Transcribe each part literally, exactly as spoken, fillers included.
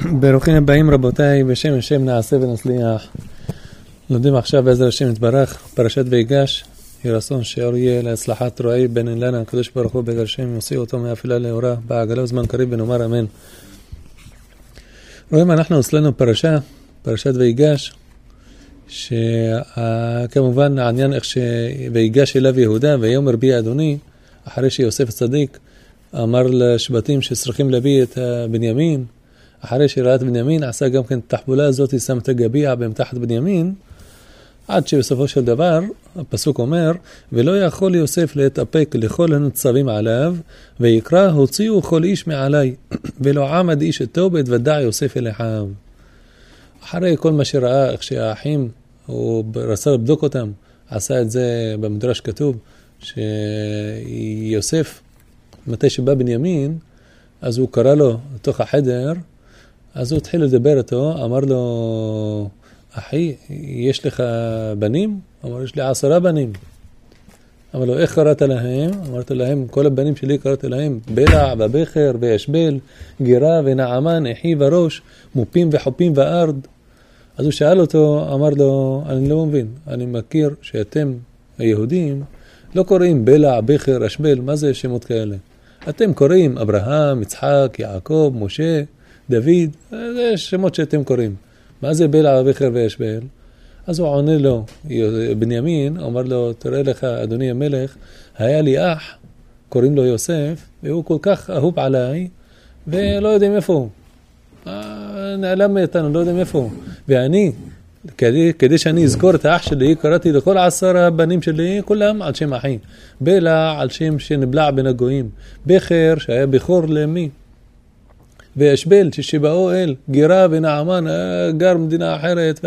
ברוכים הבאים רבותיי, בשם השם נעשה ונצליח. לומדים עכשיו בעזר השם יתברך פרשת ויגש. יהי רצון שאור יהיה להצלחת רועי בן אילנה הקדוש ברוך הוא בעזר השם יוציא אותו מאפלה לאורה בעגלה וזמן קריב ונאמר אמן. רואים אנחנו אצלנו פרשה, פרשת ויגש, שכמובן העניין איך שויגש אליו יהודה ויאמר בי אדוני, אחרי שיוסף הצדיק אמר לשבטים שצריכים להביא את בנימין, אחרי שראה את בנימין עשה גם כן את התחבולה הזאת, שם את הגביע במתחת בנימין, עד שבסופו של דבר הפסוק אומר ולא יכול יוסף להתאפק לכל הניצבים עליו, ויקרא הוציאו כל איש מעלי ולא עמד איש איתו בהתוודע יוסף אל אחיו. אחרי כל מה שראה איך שהאחים הוא רצה לבדוק אותם, עשה את זה במדרש כתוב שיוסף מתי שבא בנימין אז הוא קרא לו לתוך החדר, אז הוא התחיל לדבר איתו, אמר לו אחי יש לך בנים? אמר יש לי עשרה בנים. אמר לו איך קראת להם? אמרת להם כל הבנים שלי קראת להם בלע ובכר וישבל גירה ונעמן אחי וראש מופים וחופים וארד. אז הוא שאל אותו, אמר לו אני לא מבין, אני מכיר שאתם היהודים לא קוראים בלע בכר אשבל, מה זה שמות כאלה? אתם קוראים אברהם, יצחק, יעקב, משה, דוד, זה שמות שאתם קוראים. מה זה בלע בכר וישבל? אז הוא עונה לו, בנימין, אומר לו, תראה לך אדוני המלך, היה לי אח, קוראים לו יוסף, והוא כל כך אהוב עליי, ולא יודעים איפה הוא. נעלם מאיתנו, לא יודעים איפה הוא. ואני, כדי, כדי שאני אזכור את האח שלי, קראתי לכל עשר הבנים שלי, כולם על שם אחי. בלע על שם שנבלע בין הגויים. בכר שהיה בכור למי. וישבל ששבאו אל, גירה ונעמן, גר מדינה אחרת,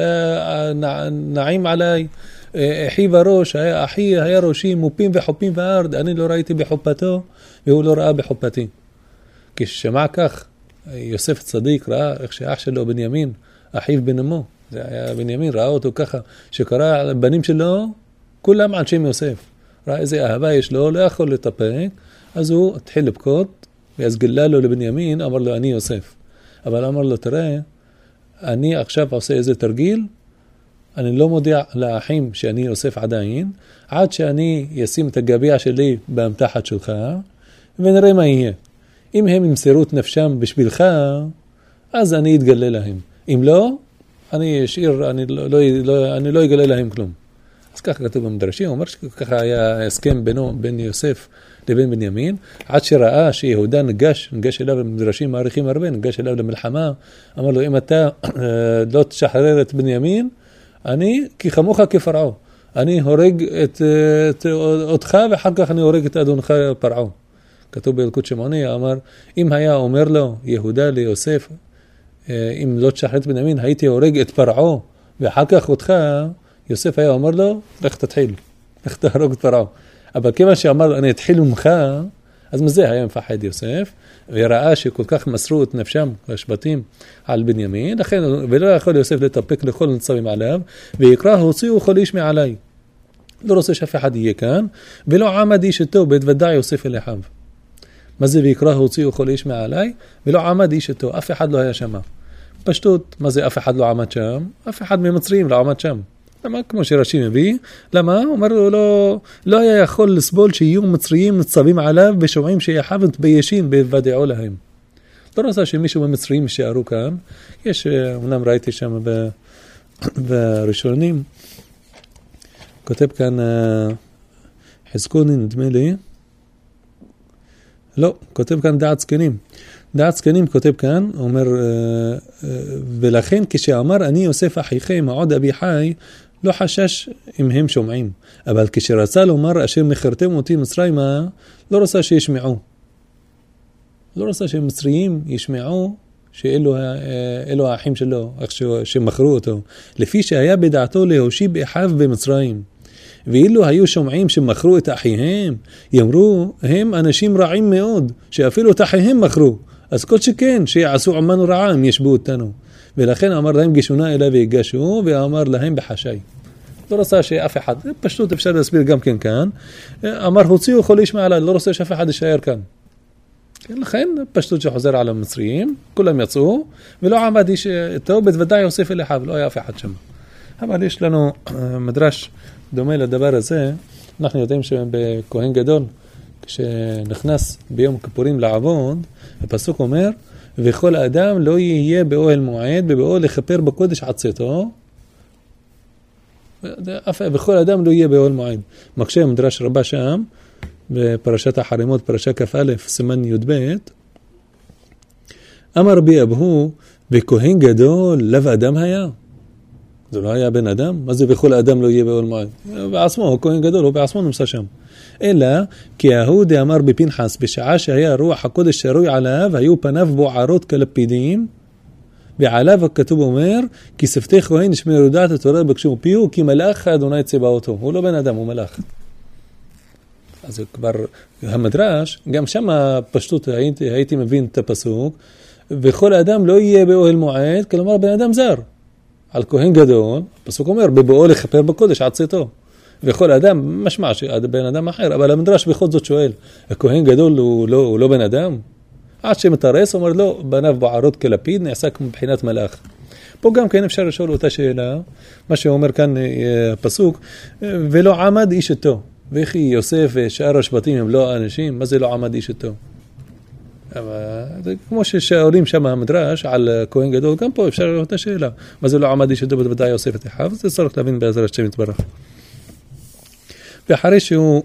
ונעים עליי. אחי וראש, היה אחי, היה ראשי, מופים וחופים וארד, אני לא ראיתי בחופתו, והוא לא ראה בחופתי. כששמע כך, יוסף צדיק ראה איך שאח שלו בנימין, אחיו בן אמו, זה היה בנימין, ראה אותו ככה, שקרא לבנים שלו, כולם על שם יוסף. ראה איזה אהבה יש לו, לא יכול לטפק, אז הוא התחיל לבכות, ואז גילה לו לבנימין, אמר לו, אני יוסף. אבל אמר לו, תראה, אני עכשיו עושה איזה תרגיל, אני לא מודיע לאחים שאני יוסף עדיין, עד שאני אשים את הגביע שלי במתחת שלך, ונראה מה יהיה. אם הם ימסרו את נפשם בשבילך, אז אני אתגלה להם. אם לא, אני אשאיר, אני לא, לא, לא, אני לא אגלה להם כלום. אז ככה כתוב במדרשים, הוא אומר שככה היה הסכם בינו, בין יוסף לבין בנימין, עד שראה שיהודה נגש, נגש אליו למדרשים מעריכים הרבה, נגש אליו למלחמה, אמר לו, אם אתה לא תשחרר את בנימין, אני כחמוך כפרעו. אני הורג את, את, אותך, ואחר כך אני הורג את אדונך פרעו. כתוב בילקוט שמעוני, אמר, אם היה אומר לו יהודה ליוסף, אם לא תשחרר את בנימין, הייתי הורג את פרעו, ואחר כך אותך, יוסף היה אומר לו, לך תתחיל, לך תהרוג את פרעו. אבל כיוון שאמר, אני אתחיל ממך, אז מזה היה מפחד יוסף, וראה שכל כך מסרו את נפשם, השבטים, על בנימין, לכן, ולא יכול יוסף לטפק לכל ניצבים עליו, ויקרא, הוציאו כל איש מעלי. לא רוצה שאף אחד יהיה כאן, ולא עמד איש איתו, בהתוודע יוסף אל אחיו. מה זה ויקרא, הוציאו כל איש מעלי, ולא עמד איש איתו, אף אחד לא היה שם. פשטות, מה זה אף אחד לא עמד שם? אף אחד ממצרים לא עמד שם. למה? כמו שרש"י מביא, למה? הוא אומר לו, לא, לא היה יכול לסבול שיהיו מצריים ניצבים עליו, ושומעים שאחיו מתביישים בהתוודעו להם. לא רצה שמישהו במצרים יישארו כאן. יש, אמנם ראיתי שם בראשונים, כותב כאן חזקוני, נדמה לי, לא, כותב כאן דעת זקנים. דעת זקנים כותב כאן, אומר, ולכן כשאמר אני יוסף אחיכם, עוד אבי חי, לא חשש אם הם שומעים. אבל כשרצה לומר אשר מכרתם אותי מצרימה, לא רצה שישמעו. לא רצה שמצריים ישמעו שאלו האחים שלו, איך שמכרו אותו. לפי שהיה בדעתו להושיב אחיו במצרים. ואילו היו שומעים שמכרו את אחיהם, יאמרו, הם אנשים רעים מאוד, שאפילו את אחיהם מכרו. אז כל שכן, שיעשו עמנו רעה, הם ישבו אותנו. ולכן אמר להם גישונה אליו ויגשו, ואמר להם בחשאי. לא רצה שאף אחד, פשוט אפשר להסביר גם כן כאן, אמר הוציאו כל איש מעלי, לא רוצה שאף אחד יישאר כאן. לכן פשטות שחוזר על המצריים, כולם יצאו, ולא עמד איש איתו, בוודאי יוסף אל אחיו, לא היה אף אחד שם. אבל יש לנו מדרש דומה לדבר הזה, אנחנו יודעים שבכהן גדול, כשנכנס ביום כיפורים לעבוד, הפסוק אומר, וכל האדם לא יהיה באוהל מועד, ובאוהל לכפר בקודש עד צאתו, וכל האדם לא יהיה באוהל מועד. מקשה מדרש רבה שם, בפרשת החרימות, פרשה כף א', סימן י' ב', אמר רבי אבהו, וכהן גדול, לב אדם היה? זה לא היה בן אדם? מה זה בכל האדם לא יהיה באוהל מועד? בעצמו, הוא כהן גדול, הוא בעצמו נמצא שם. אלא, כי ההודי אמר בפנחס, בשעה שהיה רוח הקודש שרוי עליו, היו פניו בוערות כלפידים, ועליו הכתוב אומר, כי שפתי כהן ישמרו דעת התורה בקשו פיהו, כי מלאך אדוני צבאותו. הוא לא בן אדם, הוא מלאך. אז כבר המדרש, גם שם הפשטות הייתי, הייתי מבין את הפסוק, וכל האדם לא יהיה באוהל מועד, כלומר בן אדם זר. על כהן גדול, הפסוק אומר, בבואו לכפר בקודש עד צאתו. וכל האדם משמע שבן אדם אחר, אבל המדרש בכל זאת שואל, הכהן גדול הוא לא, הוא לא בן אדם? עד שמתרס, הוא אומר לא, בניו בוערות כלפיד, נעשה מבחינת מלאך. פה גם כן אפשר לשאול אותה שאלה, מה שאומר כאן הפסוק, ולא עמד איש איתו. וכי יוסף ושאר השבטים הם לא אנשים, מה זה לא עמד איש איתו? זה כמו ששאולים שם המדרש על כהן גדול, גם פה אפשר לשאול אותה שאלה. מה זה לא עמד איש איתו בוודאי יוסף את אחיו? זה צריך להבין בעזרת השם יתברך. ואחרי שהוא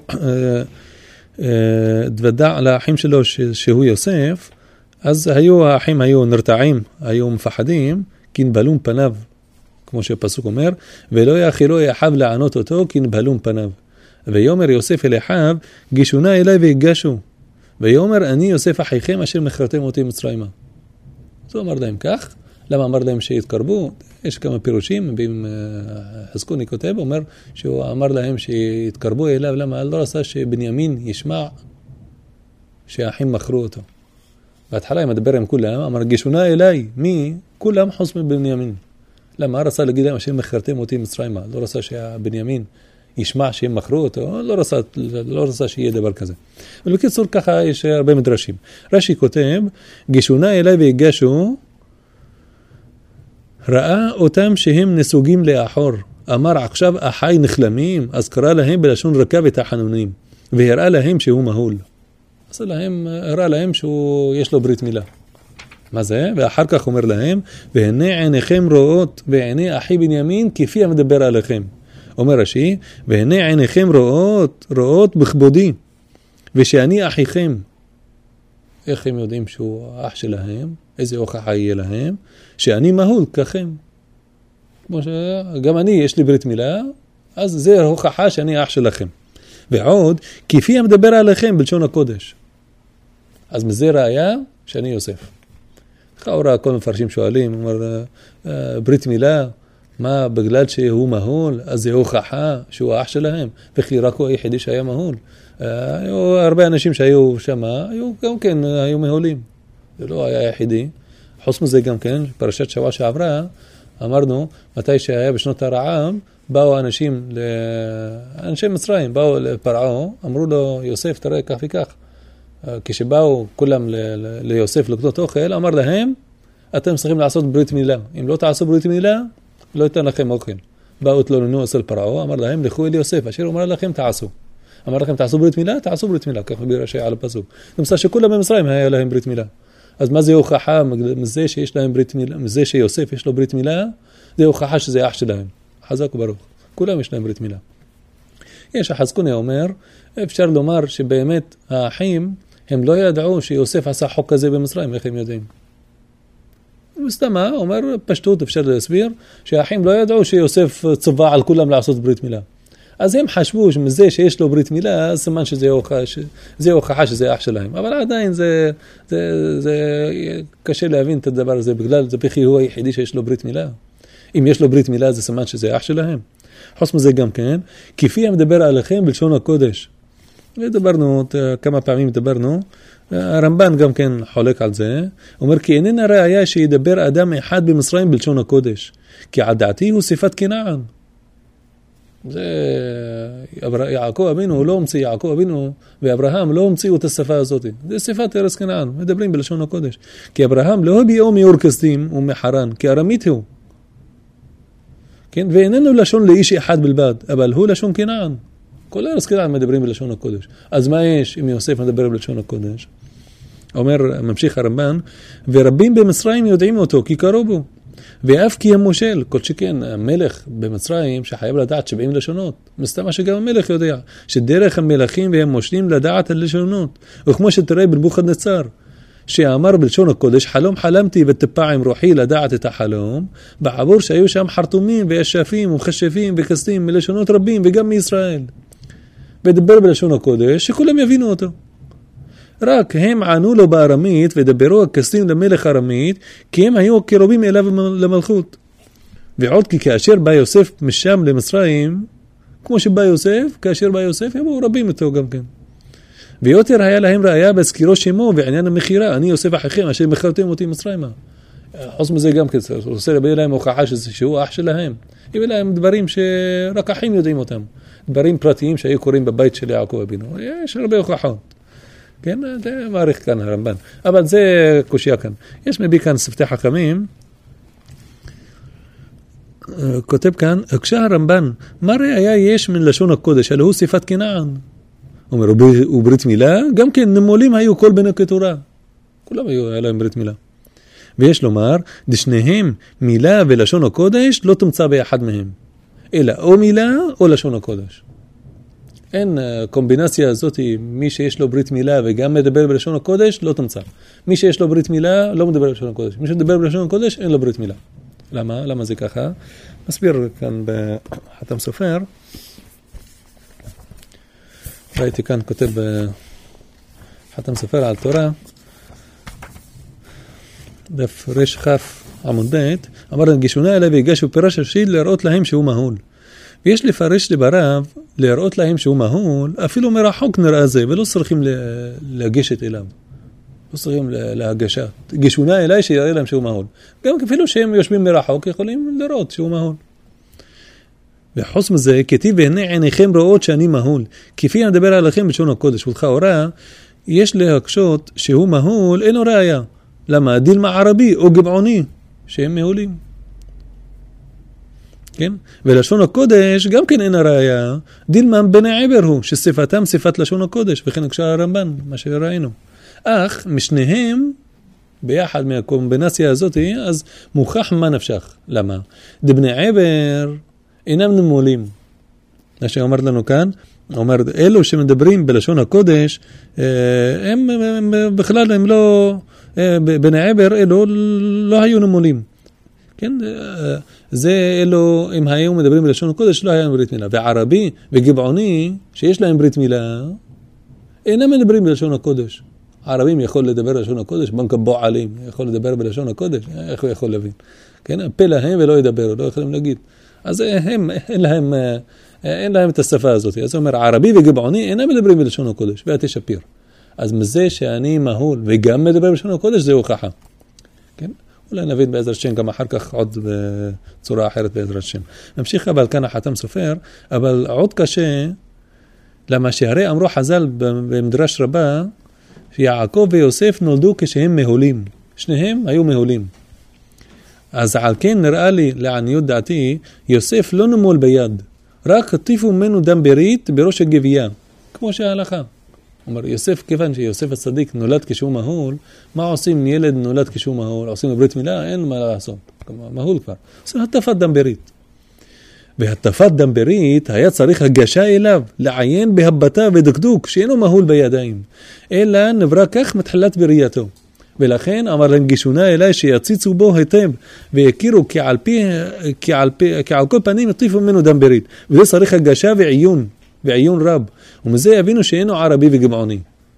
התוודע לאחים שלו שהוא יוסף, אז היו האחים היו נרתעים, היו מפחדים, כי נבהלום פניו, כמו שהפסוק אומר, ולא יאכילו אחיו לענות אותו, כי נבהלום פניו. ויאמר יוסף אל אחיו, גישונה אליי והגשו. ויאמר אני יוסף אחיכם אשר מכרתם אותי מצרימה. זה אמר להם כך. למה אמר להם שיתקרבו? יש כמה פירושים, ואם חזקוני כותב, אומר שהוא אמר להם שיתקרבו אליו, למה? לא רצה שבנימין ישמע שהאחים מכרו אותו. בהתחלה הם מדבר עם כולם, אמר גישונה אליי, מי? כולם חוץ מבנימין. למה? רצה להגיד להם אשר מכרתם אותי מצרימה. לא רצה שהבנימין ישמע שהם מכרו אותו, לא רצה, לא רצה שיהיה דבר כזה. אבל בקיצור ככה יש הרבה מדרשים. רש"י כותב, גישונה אליי והגשו, ראה אותם שהם נסוגים לאחור. אמר עכשיו אחי נחלמים, אז קרא להם בלשון רכה ותחנונים, והראה להם שהוא מהול. אז להם, הראה להם שיש לו ברית מילה. מה זה? ואחר כך אומר להם, והנה עיניכם רואות, ועיני אחי בנימין כפי המדבר עליכם. אומר רש"י, והנה עיניכם רואות, רואות בכבודי, ושאני אחיכם. איך הם יודעים שהוא אח שלהם? איזה הוכחה יהיה להם? שאני מהול ככם. כמו שגם אני, יש לי ברית מילה, אז זה הוכחה שאני אח שלכם. ועוד, כפי המדבר עליכם בלשון הקודש. אז מזה ראיה שאני יוסף. לכאורה כל מפרשים שואלים, אומר, ברית מילה, מה, בגלל שהוא מהול, אז זה הוכחה שהוא האח שלהם, וכי רק הוא היחידי שהיה מהול. היו הרבה אנשים שהיו שם, היו גם כן, היו מהולים. זה לא היה היחידי. חוץ מזה גם כן, פרשת שבוע שעברה, אמרנו, מתי שהיה בשנות הרעב, באו אנשים, אנשי מצרים, באו לפרעו, אמרו לו, יוסף, תראה כך וכך. כשבאו כולם ליוסף לקנות אוכל, אמר להם, אתם צריכים לעשות ברית מילה. אם לא תעשו ברית מילה, לא ייתן לכם אוכל. באו התלוננו אצל פרעו, אמר להם, לכו אל יוסף, אשר אומר לכם, תעשו. אמר לכם, תעשו ברית מילה? תעשו ברית מילה, ככה בירשי על הפסוק. נמצא שכולם במצרים היה להם ברית מילה. אז מה זה הוכחה מזה שיש להם ברית מילה, מזה שיוסף יש לו ברית מילה? זה הוכחה שזה אח שלהם. חזק וברוך. כולם יש להם ברית מילה. יש החזקוני אומר, אפשר לומר שבאמת האחים, הם לא ידעו שיוסף עשה חוק כזה במצרים, איך הם יודעים? מסתמה, אומר פשטות, אפשר להסביר, שהאחים לא ידעו שיוסף צבא על כולם לעשות ברית מילה. אז הם חשבו שמזה שיש לו ברית מילה, סימן שזה הוכחה, שזה הוכחה שזה אח שלהם. אבל עדיין זה, זה, זה קשה להבין את הדבר הזה, בגלל זה בכי הוא היחידי שיש לו ברית מילה. אם יש לו ברית מילה, זה סימן שזה אח שלהם. חוץ מזה גם כן, כפי המדבר עליכם בלשון הקודש. ודברנו, כמה פעמים דברנו, הרמב"ן גם כן חולק על זה, אומר כי איננה ראיה שידבר אדם אחד במצרים בלשון הקודש, כי עדעתי הוא סיפת כנען. זה יעקב אבינו, הוא לא המציא, יעקב אבינו ואברהם לא המציאו את השפה הזאת. זה שפת ארץ כנען, מדברים בלשון הקודש. כי אברהם לא הביאו מאור כסדים ומחרן, כי ארמית הוא. כן? ואיננו לשון לאיש אחד בלבד, אבל הוא לשון כנען. כל ארץ כנען מדברים בלשון הקודש. אז מה יש אם יוסף מדבר בלשון הקודש? אומר, ממשיך הרמב"ן, ורבים במצרים יודעים אותו, כי קראו בו. ואף כי המושל, כל שכן, המלך במצרים שחייב לדעת שבעים לשונות. מסתמה שגם המלך יודע, שדרך המלכים והם מושלים לדעת הלשונות. וכמו שתראה בנבוכדנצר, שאמר בלשון הקודש, חלום חלמתי וטפע עם רוחי לדעת את החלום, בעבור שהיו שם חרטומים וישפים ומחשפים וכסים מלשונות רבים וגם מישראל. ודבר בלשון הקודש, שכולם יבינו אותו. רק הם ענו לו בארמית ודברו הכסים למלך ארמית, כי הם היו קרובים אליו למלכות. ועוד כי כאשר בא יוסף משם למצרים, כמו שבא יוסף, כאשר בא יוסף, הם רבים איתו גם כן. ויותר היה להם ראיה בהזכירו שמו ועניין המחירה, אני יוסף אחיכם, אשר מכרתם אותי מצרימה. חוץ מזה גם כן, עושה לביא להם הוכחה שהוא אח שלהם. יביא להם דברים שרק אחים יודעים אותם. דברים פרטיים שהיו קוראים בבית של יעקב אבינו. יש הרבה הוכחות. כן, זה מעריך כאן הרמב"ן. אבל זה קושיה כאן. יש מביא כאן שפתי חכמים, כותב כאן, הקשה הרמב"ן, מה ראיה יש מן לשון הקודש? הלא הוא שפת כנען. אומר, וברית מילה, גם כן נמולים היו כל בני כתורה. כולם היו, היה להם ברית מילה. ויש לומר, דשניהם מילה ולשון הקודש לא תמצא באחד מהם. אלא או מילה או לשון הקודש. אין קומבינציה הזאת, מי שיש לו ברית מילה וגם מדבר בלשון הקודש, לא תמצא. מי שיש לו ברית מילה, לא מדבר בלשון הקודש. מי שמדבר בלשון הקודש, אין לו ברית מילה. למה? למה זה ככה? מסביר כאן בחתם סופר. ראיתי כאן כותב בחתם סופר על תורה, דף רש חף עמוד בית, אמר להם, גישונה אליי והגשו פירש השיד להראות להם שהוא מהול. ויש לפרש לברב, להראות להם שהוא מהול, אפילו מרחוק נראה זה, ולא צריכים להגשת אליו. לא צריכים להגשת. גישונה אליי שיראה להם שהוא מהול. גם אפילו שהם יושבים מרחוק, יכולים לראות שהוא מהול. וחוץ מזה, כתיב והנה עיניכם רואות שאני מהול. כפי מדבר עליכם בלשון הקודש, ולכאורה, יש להקשות שהוא מהול, אינו ראיה. למה? דילמה ערבי או גבעוני, שהם מהולים. כן? ולשון הקודש גם כן אין הראיה, דילמה בני עבר הוא, ששפתם שפת לשון הקודש, וכן הקשה הרמב"ן, מה שראינו. אך משניהם, ביחד מהקומבינציה הזאת, אז מוכח מה נפשך. למה? דבני עבר אינם נמולים. מה שאומר לנו כאן, אומר, אלו שמדברים בלשון הקודש, הם, הם בכלל הם לא, בני עבר אלו לא היו נמולים. כן? זה אלו, אם היו מדברים בלשון הקודש, לא היה להם ברית מילה. וערבי וגבעוני, שיש להם ברית מילה, אינם מדברים בלשון הקודש. הערבים יכול לדבר בלשון הקודש, בנק הבועלים, יכול לדבר בלשון הקודש, איך הוא יכול להבין? כן? הפה להם ולא ידבר, לא יכולים להגיד. אז הם, אין להם, אין להם את השפה הזאת. אז הוא אומר, ערבי וגבעוני אינם מדברים בלשון הקודש, ואתה שפיר. אז מזה שאני מהול וגם מדבר בלשון הקודש, זה הוכחה. כן? אולי נבין בעזרת השם גם אחר כך עוד בצורה אחרת בעזרת השם. נמשיך אבל כאן החתם סופר, אבל עוד קשה, למה שהרי אמרו חז"ל במדרש רבה, שיעקב ויוסף נולדו כשהם מהולים. שניהם היו מהולים. אז על כן נראה לי, לעניות דעתי, יוסף לא נמול ביד, רק הטיפו ממנו דם ברית בראש הגבייה, כמו שההלכה. אומר, יוסף, כיוון שיוסף הצדיק נולד כשהוא מהול, מה עושים ילד נולד כשהוא מהול? עושים לו ברית מילה? אין מה לעשות. מהול כבר. עושים הטפת דם ברית. והטפת דם ברית היה צריך הגשה אליו, לעיין בהבטה ודקדוק, שאינו מהול בידיים, אלא נברא כך מתחילת בראייתו. ולכן אמר להם גישונה אליי שיציצו בו היטב ויכירו כי על פי, כי על פי, כי על כל פנים יטיפו ממנו דם ברית. וזה צריך הגשה ועיון, ועיון רב. ומזה יבינו שאינו ערבי וגבעוני.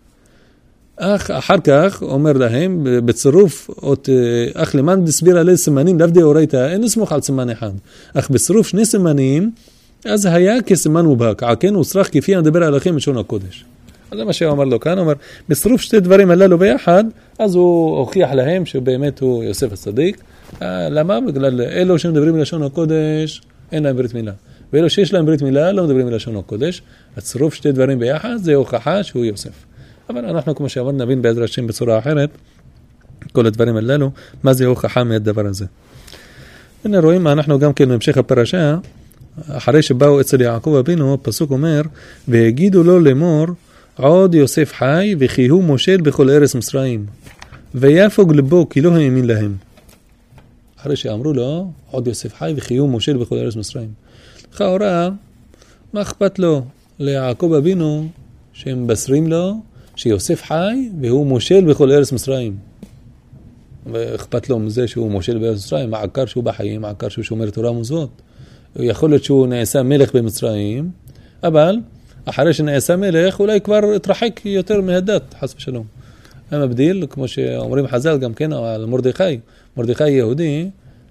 אך אחר כך אומר להם בצירוף, אך למען דסביר עלי סימנים, לאו דאורייתא, אין לסמוך על סימן אחד. אך בצירוף שני סימנים, אז היה כסימן מובהק. על כן הוא צריך כפי מדבר עליכם בלשון הקודש. זה מה שהוא אמר לו כאן, הוא אומר, בצירוף שתי דברים הללו ביחד, אז הוא הוכיח להם שבאמת הוא יוסף הצדיק. למה? בגלל אלו שמדברים בלשון הקודש, אין להם ברית מילה. ואלו שיש להם ברית מילה לא מדברים בלשון הקודש, הצירוף שתי דברים ביחד זה הוכחה שהוא יוסף. אבל אנחנו כמו שאמרנו נבין בעזרת השם בצורה אחרת, כל הדברים הללו, מה זה הוכחה מהדבר הזה. הנה רואים, אנחנו גם כן בהמשך הפרשה, אחרי שבאו אצל יעקב אבינו, הפסוק אומר, והגידו לו לאמור, עוד יוסף חי, וכי הוא מושל בכל ארץ מצרים, ויפוג לבו, כי לא האמין להם. אחרי שאמרו לו, עוד יוסף חי, וכי הוא מושל בכל ארץ מצרים. לכאורה, מה אכפת לו ליעקב אבינו, שהם מבשרים לו, שיוסף חי, והוא מושל בכל ארץ מצרים. ואכפת לו מזה שהוא מושל בארץ מצרים, מעקר שהוא בחיים, מעקר שהוא שומר תורה ומצוות. יכול להיות שהוא נעשה מלך במצרים, אבל אחרי שנעשה מלך, אולי כבר התרחק יותר מהדת, חס ושלום. המבדיל, כמו שאומרים חז"ל גם כן, על מרדכי, מרדכי יהודי,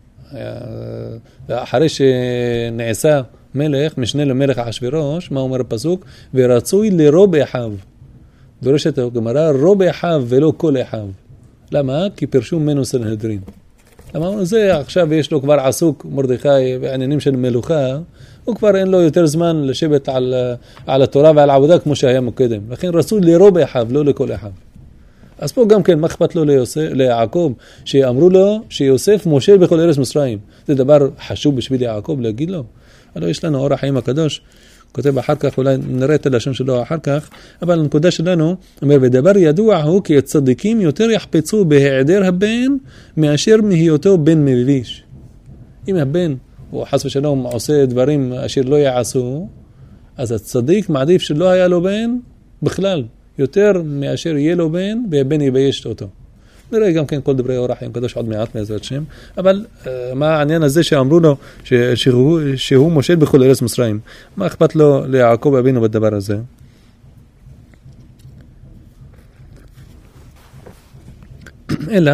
אחרי שנעשה מלך, משנה למלך אחשוורוש, מה אומר הפסוק? ורצוי לרוב אחיו. דורשת הגמרא, רוב אחיו ולא כל אחיו. למה? כי פרשו ממנו סנהדרין. למה? זה עכשיו יש לו כבר עסוק מרדכי בעניינים של מלוכה, הוא כבר אין לו יותר זמן לשבת על, על התורה ועל העבודה כמו שהיה מקודם. לכן רצוי לרוב אחיו, לא לכל אחיו. אז פה גם כן, מה אכפת לו ליוסף, ליעקב, שאמרו לו שיוסף מושל בכל ארץ מצרים. זה דבר חשוב בשביל יעקב להגיד לו. אבל יש לנו אור החיים הקדוש, כותב אחר כך, אולי נראה את הלשון שלו אחר כך, אבל הנקודה שלנו, אומר, ודבר ידוע הוא כי הצדיקים יותר יחפצו בהיעדר הבן, מאשר מהיותו בן מביש. אם הבן, הוא חס ושלום, עושה דברים אשר לא יעשו, אז הצדיק מעדיף שלא היה לו בן בכלל, יותר מאשר יהיה לו בן, והבן יבייש אותו. נראה גם כן כל דברי אור החיים הקדוש עוד מעט מעזרת שם, אבל uh, מה העניין הזה שאמרו לו ש, שהוא, שהוא מושל בכל ארץ מצרים? מה אכפת לו ליעקב אבינו בדבר הזה? אלא,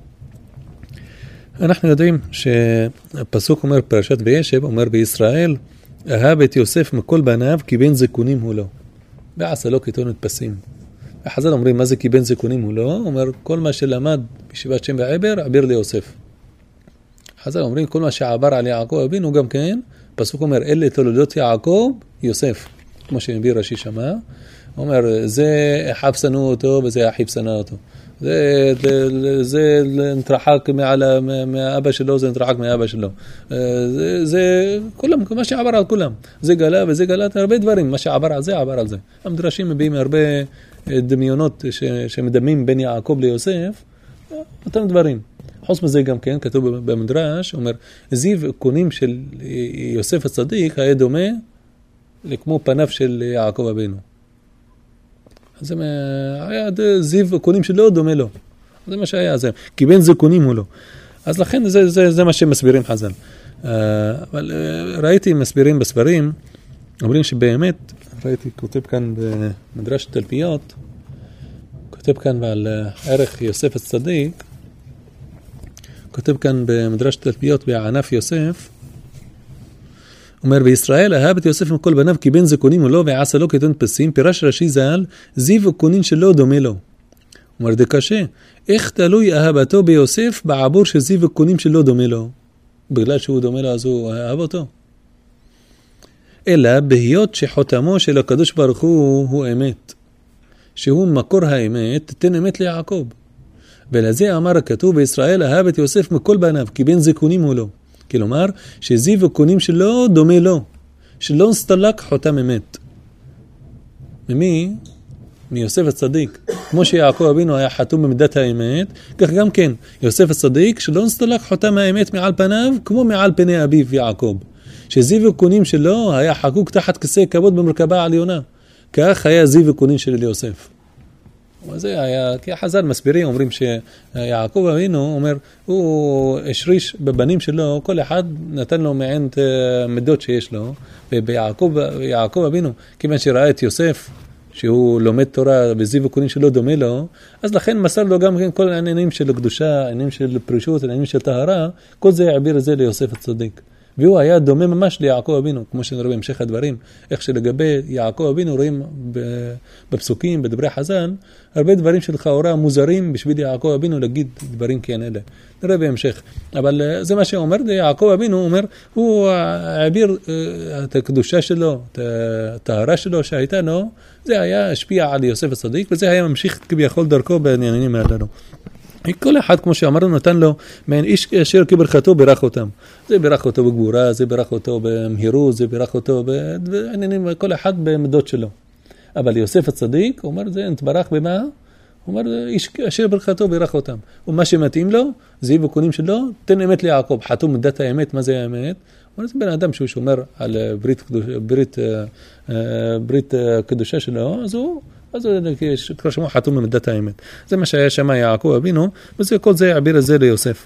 אנחנו יודעים שהפסוק אומר פרשת וישב, אומר בישראל, אהב את יוסף מכל בניו כי בן זקונים הוא לו. ועשה לו כתונת פסים. החז"ל אומרים, מה זה כי בן זקונים הוא לא? אומר, כל מה שלמד בישיבת שם ועבר, עביר ליוסף. החז"ל אומרים, כל מה שעבר על יעקב אבינו גם כן, פסוק אומר, אלה תולדות יעקב, יוסף. כמו שמביא רש"י שמע, אומר, זה אחיו שנאו אותו וזה אחיו שנא אותו. זה, זה, זה נתרחק מעל, מהאבא שלו, זה נתרחק מהאבא שלו. זה, זה כולם, מה שעבר על כולם. זה גלה וזה גלה, הרבה דברים, מה שעבר על זה, עבר על זה. המדרשים מביאים הרבה דמיונות ש, שמדמים בין יעקב ליוסף, אותם דברים. חוץ מזה גם כן, כתוב במדרש, אומר, זיו קונים של יוסף הצדיק היה דומה לכמו פניו של יעקב אבינו. זה היה זיו קונים שלא דומה לו. זה מה שהיה, זה. כי בין זקונים הוא לא. אז לכן זה, זה, זה מה שמסבירים חז"ל. אבל ראיתי מסבירים בספרים, אומרים שבאמת, ראיתי, כותב כאן במדרש תלפיות, כותב כאן על ערך יוסף הצדיק, כותב כאן במדרש תלפיות בענף יוסף, אומר, בישראל אהב את יוסף מכל בניו כי בן זקונים הוא לו ועשה לו כתונת פסים, פירש רש"י ז"ל, זיו קונין שלו דומה לו. אומר, זה קשה. איך תלוי אהבתו ביוסף בעבור שזיו קונים שלו דומה לו? בגלל שהוא דומה לו אז הוא אהב אותו. אלא בהיות שחותמו של הקדוש ברוך הוא הוא אמת, שהוא מקור האמת, תתן אמת ליעקב. ולזה אמר הכתוב, בישראל אהב את יוסף מכל בניו כי בן זקונים הוא לו. כלומר, שזיו הקונים שלו דומה לו, שלא נסתלק חותם אמת. ממי? מיוסף הצדיק. כמו שיעקב אבינו היה חתום במידת האמת, כך גם כן, יוסף הצדיק, שלא נסתלק חותם האמת מעל פניו, כמו מעל פני אביו יעקב. שזיו הקונים שלו היה חקוק תחת כיסא כבוד במרכבה העליונה. כך היה זיו הקונים של יוסף. וזה היה, כי החז"ל מסבירים, אומרים שיעקב אבינו, אומר, הוא השריש בבנים שלו, כל אחד נתן לו מעין מידות שיש לו, וביעקב יעקב אבינו, כיוון שראה את יוסף, שהוא לומד תורה וזיו הקונים שלו דומה לו, אז לכן מסר לו גם כל העניינים של קדושה, העניינים של פרישות, העניינים של טהרה, כל זה העביר את זה ליוסף הצדיק. והוא היה דומה ממש ליעקב אבינו, כמו שנראה בהמשך הדברים, איך שלגבי יעקב אבינו רואים בפסוקים, בדברי חז"ל, הרבה דברים שלכאורה מוזרים בשביל יעקב אבינו להגיד דברים כאלה. נראה בהמשך. אבל זה מה שאומר, יעקב אבינו אומר, הוא העביר את הקדושה שלו, את הטהרה שלו שהייתה לו, זה היה השפיע על יוסף הצדיק, וזה היה ממשיך כביכול דרכו בעניינים הללו. כל אחד, כמו שאמרנו, נתן לו, מעין איש אשר כברכתו בירך אותם. זה בירך אותו בגבורה, זה בירך אותו במהירות, זה בירך אותו בעניינים, כל אחד בעמדות שלו. אבל יוסף הצדיק, הוא אומר, זה נתברך במה? הוא אומר, איש אשר ברכתו בירך אותם. ומה שמתאים לו, זה וקונים שלו, תן אמת ליעקב, חתום מידת האמת, מה זה האמת? הוא אומר, זה בן אדם שהוא שומר על ברית, ברית, ברית קדושה שלו, אז הוא, אז הוא כבר שמו חתום מידת האמת. זה מה שהיה שם יעקב אבינו, וזה כל זה יעביר את זה ליוסף.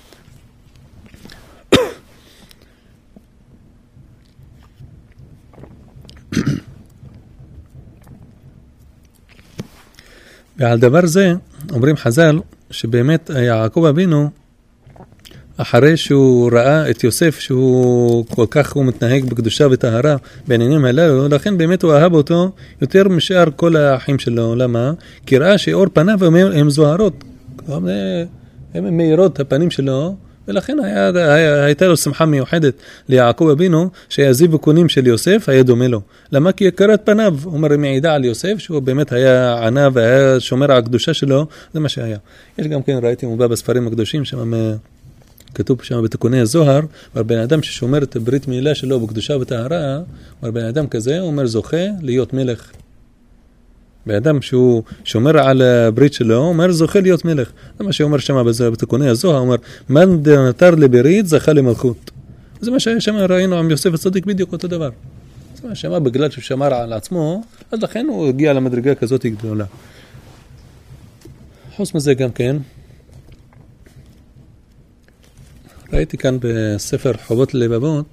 ועל דבר זה אומרים חז"ל שבאמת יעקב אבינו אחרי שהוא ראה את יוסף שהוא כל כך הוא מתנהג בקדושה וטהרה בעניינים הללו, לכן באמת הוא אהב אותו יותר משאר כל האחים שלו. למה? כי ראה שאור פניו הם זוהרות, הם מאירות הפנים שלו, ולכן היה, היה, הייתה לו שמחה מיוחדת ליעקב אבינו שהזיו וקונים של יוסף היה דומה לו. למה? כי הכרת פניו, הוא אומר, מעידה על יוסף שהוא באמת היה ענה והיה שומר על הקדושה שלו, זה מה שהיה. יש גם כן, ראיתי מובא בספרים הקדושים שם כתוב שם בתיקוני הזוהר, בן אדם ששומר את ברית מילה שלו בקדושה וטהרה, בן אדם כזה הוא אומר זוכה להיות מלך. בן אדם שהוא שומר על הברית שלו, הוא אומר זוכה להיות מלך. זה מה שאומר שם בתיקוני הזוהר, הוא אומר מן נותר לברית זכה למלכות. זה מה שהיה שם ראינו עם יוסף הצדיק בדיוק אותו דבר. זה מה שאמר בגלל שהוא שמר על עצמו, אז לכן הוא הגיע למדרגה כזאת גדולה. חוץ מזה גם כן, ראיתי כאן בספר חובות לבבות,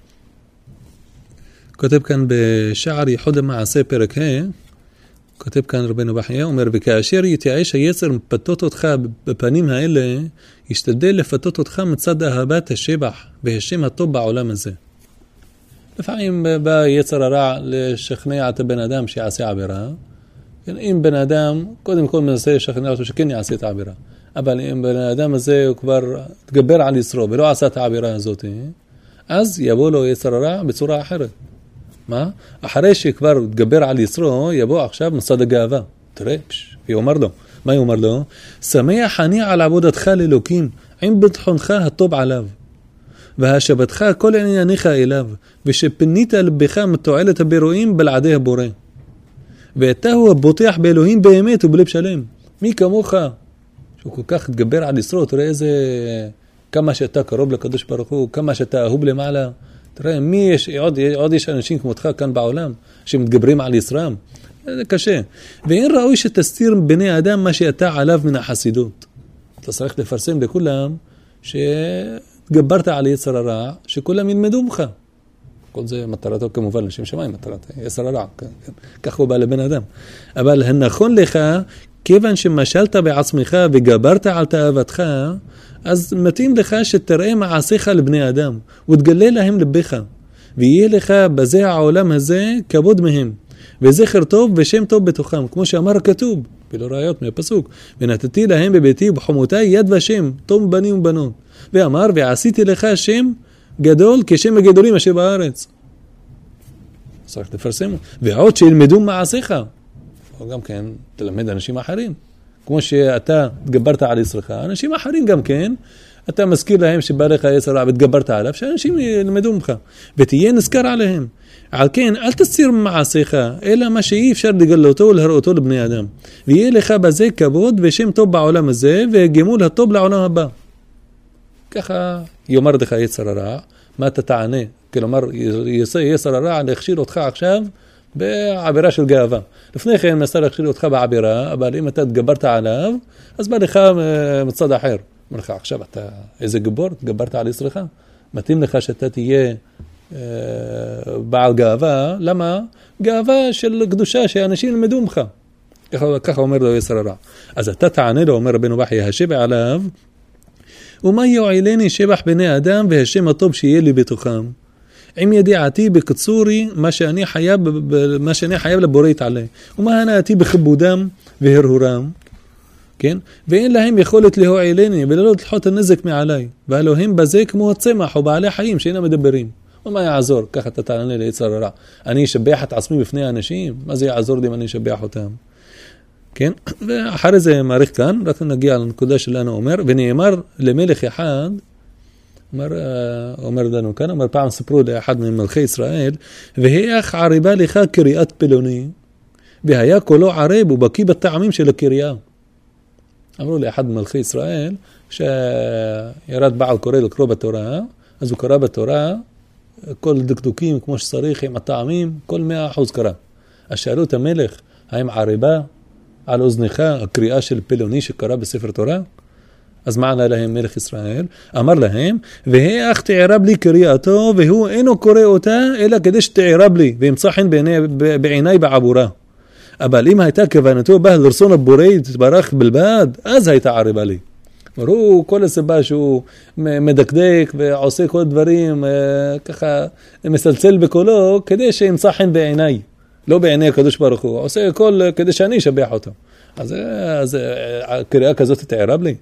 כותב כאן בשער ייחוד המעשה פרק ה', כותב כאן רבנו בחייא, אומר, וכאשר יתייאש היצר מפתות אותך בפנים האלה, ישתדל לפתות אותך מצד אהבת השבח והשם הטוב בעולם הזה. לפעמים בא יצר הרע לשכנע את הבן אדם שיעשה עבירה, אם בן אדם קודם כל מנסה לשכנע אותו שכן יעשה את העבירה, אבל אם בן האדם הזה הוא כבר תגבר על יצרו ולא עשה את העבירה הזאת, אז יבוא לו יצר הרע בצורה אחרת. מה? אחרי שכבר תגבר על יצרו, יבוא עכשיו מצד הגאווה. תראה, ויאמר לו, מה יאמר לו? שמח אני על עבודתך לאלוקים, עם בטחונך הטוב עליו, והשבתך כל ענייניך אליו, ושפנית לבך מתועלת הבירואים בלעדי הבורא. ואתה הוא הבוטח באלוהים באמת ובלב שלם. מי כמוך? שהוא כל כך תגבר על יצרו, תראה איזה, כמה שאתה קרוב לקדוש ברוך הוא, כמה שאתה אהוב למעלה. תראה, מי יש, עוד, עוד יש אנשים כמותך כאן בעולם, שמתגברים על יצרם. זה קשה. ואין ראוי שתסתיר בני האדם מה שאתה עליו מן החסידות. אתה צריך לפרסם לכולם, שתגברת על יצר הרע, שכולם ילמדו ממך. כל זה מטרתו כמובן לשם שמיים, מטרת יצר הרע. כן, כן. כך הוא בא לבן אדם. אבל הנכון לך, כיוון שמשלת בעצמך וגברת על תאוותך, אז מתאים לך שתראה מעשיך לבני אדם, ותגלה להם לבך, ויהיה לך בזה העולם הזה כבוד מהם, וזכר טוב ושם טוב בתוכם, כמו שאמר הכתוב, ולא ראיות מהפסוק, ונתתי להם בביתי בחומותי יד ושם, טוב בנים ובנות, ואמר, ועשיתי לך שם גדול כשם הגדולים אשר בארץ. צריך לפרסם, ועוד שילמדו מעשיך, או גם כן תלמד אנשים אחרים. כמו שאתה תגברת על יצרך, אנשים אחרים גם כן, אתה מזכיר להם שבא לך יצר רע ותגברת עליו, שאנשים ילמדו ממך, ותהיה נזכר עליהם. על כן, אל תסתיר מעשיך, אלא מה שאי אפשר לגלותו ולהראותו לבני אדם. ויהיה לך בזה כבוד ושם טוב בעולם הזה, והגמול הטוב לעולם הבא. ככה יאמר לך יצר הרע, מה אתה תענה? כלומר, יצר הרע להכשיר אותך עכשיו, בעבירה של גאווה. לפני כן נסה להכשיר אותך בעבירה, אבל אם אתה תגברת עליו, אז בא לך מצד אחר. אומר לך, עכשיו אתה איזה גבור, תגברת על יצרך. מתאים לך שאתה תהיה אה, בעל גאווה. למה? גאווה של קדושה שאנשים ילמדו ממך. ככה, ככה אומר לו יצר הרע. אז אתה תענה לו, אומר רבנו בחייא, השבע עליו, ומה יועילני שבח בני אדם והשם הטוב שיהיה לי בתוכם. עם ידיעתי בקצורי מה שאני חייב, מה שאני חייב לבורא יתעלה. ומה הנאתי בכיבודם והרהורם. כן? ואין להם יכולת להועילני ולא תלחות הנזק מעליי. ואלוהים בזה כמו הצמח או בעלי חיים שאינם מדברים. ומה יעזור? ככה אתה תענה ליצר הרע. אני אשבח את עצמי בפני האנשים? מה זה יעזור לי אם אני אשבח אותם? כן? ואחרי זה מעריך כאן, רק נגיע לנקודה שלנו, אומר, ונאמר למלך אחד, אומר, אומר לנו כאן, אומר פעם ספרו לאחד ממלכי ישראל, והיח עריבה לך קריאת פלוני, והיה קולו ערב ובקיא בטעמים של הקריאה. אמרו לאחד ממלכי ישראל, שירד בעל קורא לקרוא בתורה, אז הוא קרא בתורה, כל דקדוקים כמו שצריך, עם הטעמים, כל מאה אחוז קרא. אז שאלו את המלך, האם עריבה על אוזנך הקריאה של פלוני שקרא בספר תורה? אז מה ענה להם מלך ישראל? אמר להם, והאח תערב לי קריאתו, והוא אינו קורא אותה, אלא כדי שתערב לי, וימצא חן בעיני, בעיני בעבורה. אבל אם הייתה כוונתו בה לרצון הבורא יתברך בלבד, אז הייתה עריבה לי. הוא כל הסיבה שהוא מדקדק ועושה כל דברים, ככה מסלצל בקולו, כדי שימצא חן בעיני. לא בעיני הקדוש ברוך הוא, עושה הכל כדי שאני אשבח אותו. אז, אז הקריאה כזאת תערב לי.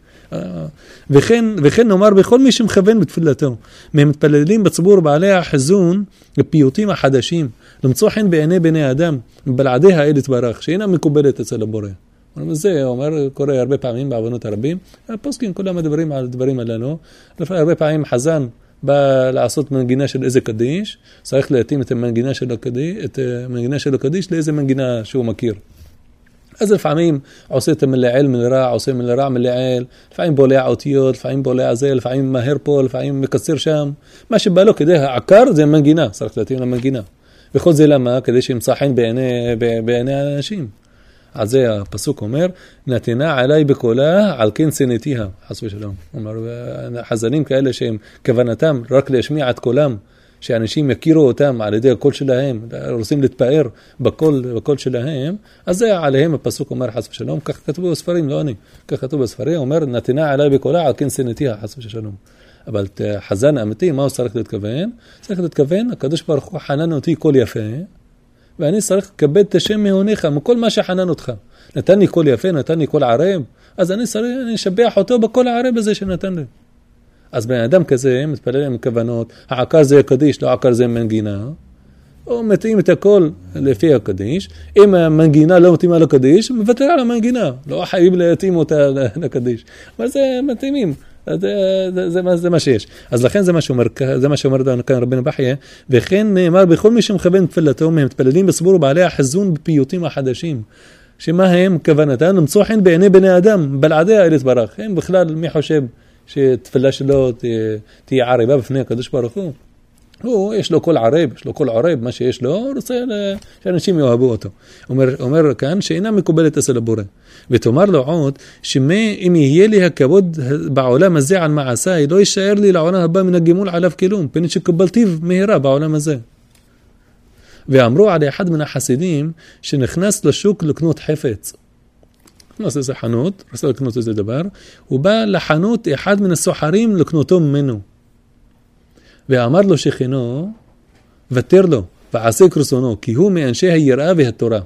וכן, וכן נאמר בכל מי שמכוון בתפילתו, מתפללים בציבור בעלי החזון לפיוטים החדשים, למצוא חן בעיני בני אדם, בלעדי האל יתברך, שאינה מקובלת אצל הבורא. זה אומר, קורה הרבה פעמים בעוונות הרבים, הפוסקים כולם מדברים על הדברים הללו, הרבה פעמים חזן, בא לעשות מנגינה של איזה קדיש, צריך להתאים את המנגינה של הקדיש, את המנגינה של הקדיש לאיזה מנגינה שהוא מכיר. אז לפעמים עושה את המלעיל מלרע, עושה מלרע מלעיל, לפעמים בולע אותיות, לפעמים בולע זה, לפעמים מהר פה, לפעמים מקצר שם. מה שבא לו כדי העקר זה המנגינה, צריך להתאים למנגינה. וכל זה למה? כדי שימצא חן בעיני, בעיני האנשים. אז זה הפסוק אומר, נתנה עליי בקולה, על כן שנאתיה, חס ושלום. אומר, חזנים כאלה שהם כוונתם רק להשמיע את קולם, שאנשים יכירו אותם על ידי הקול שלהם, רוצים להתפאר בקול, בקול שלהם, אז זה עליהם הפסוק אומר חס ושלום, כך כתבו בספרים, לא אני, כך כתבו בספרים, אומר, נתנה עליי בקולה, על כן שנאתיה, חס ושלום. אבל חזן אמיתי, מה הוא צריך להתכוון? צריך להתכוון, הקדוש ברוך הוא חנן אותי קול יפה, ואני צריך לקבל את השם מהונך, מכל מה שחנן אותך. נתן לי קול יפה, נתן לי קול ערב, אז אני צריך לשבח אותו בקול הערב הזה שנתן לי. אז בן אדם כזה מתפלל עם כוונות, העקר זה הקדיש, לא העקר זה מנגינה, הוא מתאים את הכל לפי הקדיש, אם המנגינה לא מתאימה לקדיש, מוותר על המנגינה, לא חייב להתאים אותה לקדיש, אבל זה מתאימים. זה, זה, זה, זה, זה מה שיש. אז לכן זה מה שאומר, זה מה שאומר כאן רבנו בחייה, וכן נאמר בכל מי שמכוון תפילתו, הם מתפללים בציבור בעלי החזון בפיוטים החדשים, שמה הם כוונתם? למצוא חן בעיני בני אדם, בלעדי האל יתברך. הם בכלל, מי חושב שתפילה שלו תהיה ערבה בפני הקדוש ברוך הוא? הוא, יש לו כל ערב, יש לו כל ערב, מה שיש לו, הוא רוצה שאנשים יאהבו אותו. אומר, אומר כאן שאינה מקובלת אצל הבורא. ותאמר לו עוד, שמה אם יהיה לי הכבוד בעולם הזה על מעשיי, לא יישאר לי לעונה הבא מן הגימול עליו כלום, פני שקבלתיו מהירה בעולם הזה. ואמרו על אחד מן החסידים, שנכנס לשוק לקנות חפץ. נכנס איזה חנות, רצה לקנות איזה דבר, הוא בא לחנות אחד מן הסוחרים לקנותו ממנו. ואמר לו שכנו, ותר לו, ועשה כרצונו, כי הוא מאנשי היראה והתורה.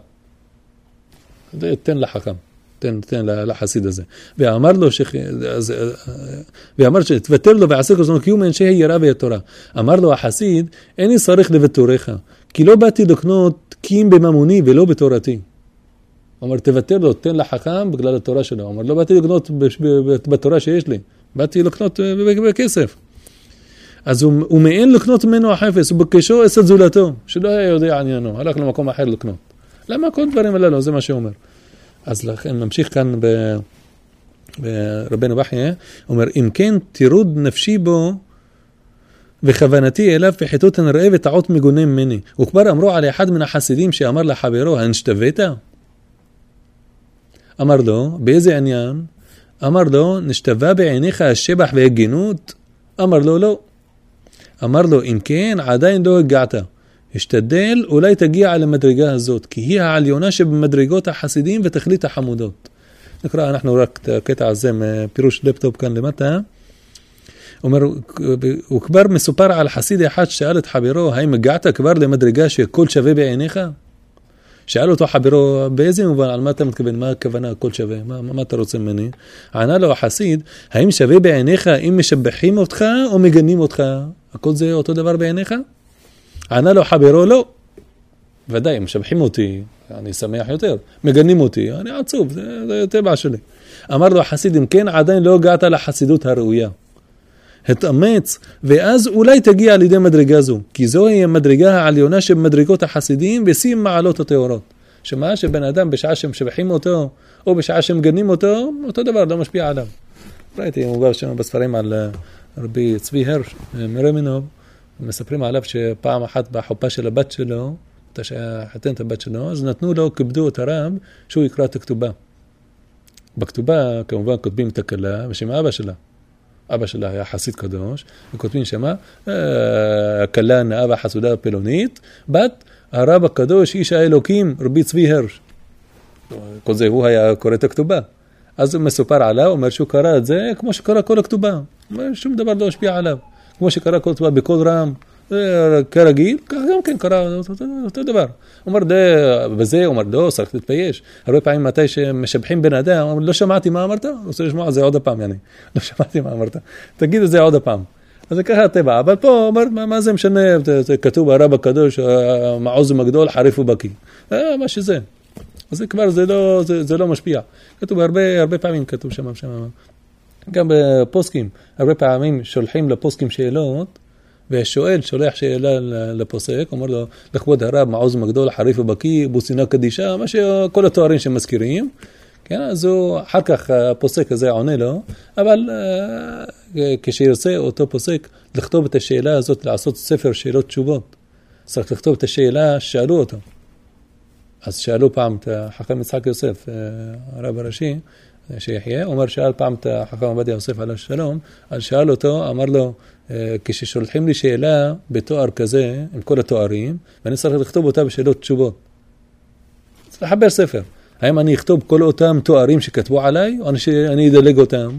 תן לחכם, תן, תן לחסיד הזה. ואמר לו שכנו, ואמר שתותר לו ועשה כרצונו, כי הוא מאנשי היראה והתורה. אמר לו החסיד, איני צריך לבתורך, כי לא באתי לקנות קים בממוני ולא בתורתי. אומר, תוותר לו, תן לחכם בגלל התורה שלו. אומר, לא באתי לקנות בתורה שיש לי, באתי לקנות בכסף. אז הוא, הוא מאין לקנות ממנו החפץ, הוא בקשו אצל זולתו, שלא היה יודע עניינו, הלך למקום אחר לקנות. למה כל דברים הללו? זה מה שאומר. אז לכן נמשיך כאן ב, ברבנו בחייה, אומר, אם כן תירוד נפשי בו, וכוונתי אליו פחיתות הנראה וטעות מגונה ממני. וכבר אמרו על אחד מן החסידים שאמר לחברו, הנשתבאת? אמר לו, באיזה עניין? אמר לו, נשתווה בעיניך השבח והגינות? אמר לו, לא. אמר לו, אם כן, עדיין לא הגעת. השתדל, אולי תגיע על המדרגה הזאת, כי היא העליונה שבמדרגות החסידים ותכלית החמודות. נקרא, אנחנו רק את הקטע הזה מפירוש לפטופ כאן למטה. אומר, הוא כבר מסופר על חסיד אחד ששאל את חברו, האם הגעת כבר למדרגה שכל שווה בעיניך? שאל אותו חברו, באיזה מובן, על מה אתה מתכוון, מה הכוונה, הכל שווה, מה, מה אתה רוצה ממני? ענה לו החסיד, האם שווה בעיניך אם משבחים אותך או מגנים אותך? הכל זה אותו דבר בעיניך? ענה לו חברו, לא. ודאי, אם משבחים אותי, אני שמח יותר. מגנים אותי, אני עצוב, זה, זה טבע שלי. אמר לו החסיד, אם כן, עדיין לא הגעת לחסידות הראויה. התאמץ, ואז אולי תגיע על ידי מדרגה זו, כי זוהי המדרגה העליונה של מדרגות החסידים ושים מעלות הטהורות. שמה שבן אדם בשעה שמשבחים אותו, או בשעה שמגנים אותו, אותו דבר לא משפיע עליו. ראיתי מובא שם בספרים על רבי צבי הרש מרמינוב, מספרים עליו שפעם אחת בחופה של הבת שלו, חתן את הבת שלו, אז נתנו לו, כבדו את הרב, שהוא יקרא את הכתובה. בכתובה כמובן כותבים את הכלה ושם אבא שלה. אבא שלה היה חסיד קדוש, וכותבים שמה, הכלה נאה וחסודה פלונית, בת הרב הקדוש, איש האלוקים, רבי צבי הרש. כל זה הוא היה קורא את הכתובה. אז הוא מסופר עליו, אומר שהוא קרא את זה כמו שקרא כל הכתובה. שום דבר לא השפיע עליו. כמו שקרא כל הכתובה בכל רם, כרגיל, ככה גם כן קרא אותו דבר. הוא אומר, בזה, הוא אומר, לא, צריך להתפייש. הרבה פעמים מתי שמשבחים בן אדם, הוא אומר, לא שמעתי מה אמרת, הוא רוצה לשמוע את זה עוד הפעם, יעני. לא שמעתי מה אמרת. תגיד את זה עוד הפעם. אז זה ככה הטבע. אבל פה, אומר, מה, מה זה משנה? זה כתוב, הרב הקדוש, מעוז ומגדול, חריף ובקי. אה, מה שזה. אז זה כבר, זה לא, זה, זה לא משפיע. כתוב הרבה, הרבה פעמים כתוב שם, שם. גם בפוסקים, הרבה פעמים שולחים לפוסקים שאלות, והשואל שולח שאלה לפוסק, אומר לו, לכבוד הרב, מעוז ומגדול, חריף ובקי, בוסינה קדישה, מה שכל התוארים שמזכירים, כן, אז הוא, אחר כך הפוסק הזה עונה לו, אבל כשירצה אותו פוסק לכתוב את השאלה הזאת, לעשות ספר שאלות תשובות, צריך לכתוב את השאלה ששאלו אותו. אז שאלו פעם את החכם יצחק יוסף, הרב הראשי, שיחיה, אומר שאל פעם את החכם עובדיה יוסף על השלום, אז שאל אותו, אמר לו, כששולחים לי שאלה בתואר כזה, עם כל התוארים, ואני צריך לכתוב אותה בשאלות תשובות. צריך לחבר ספר. האם אני אכתוב כל אותם תוארים שכתבו עליי, או אני אדלג אותם?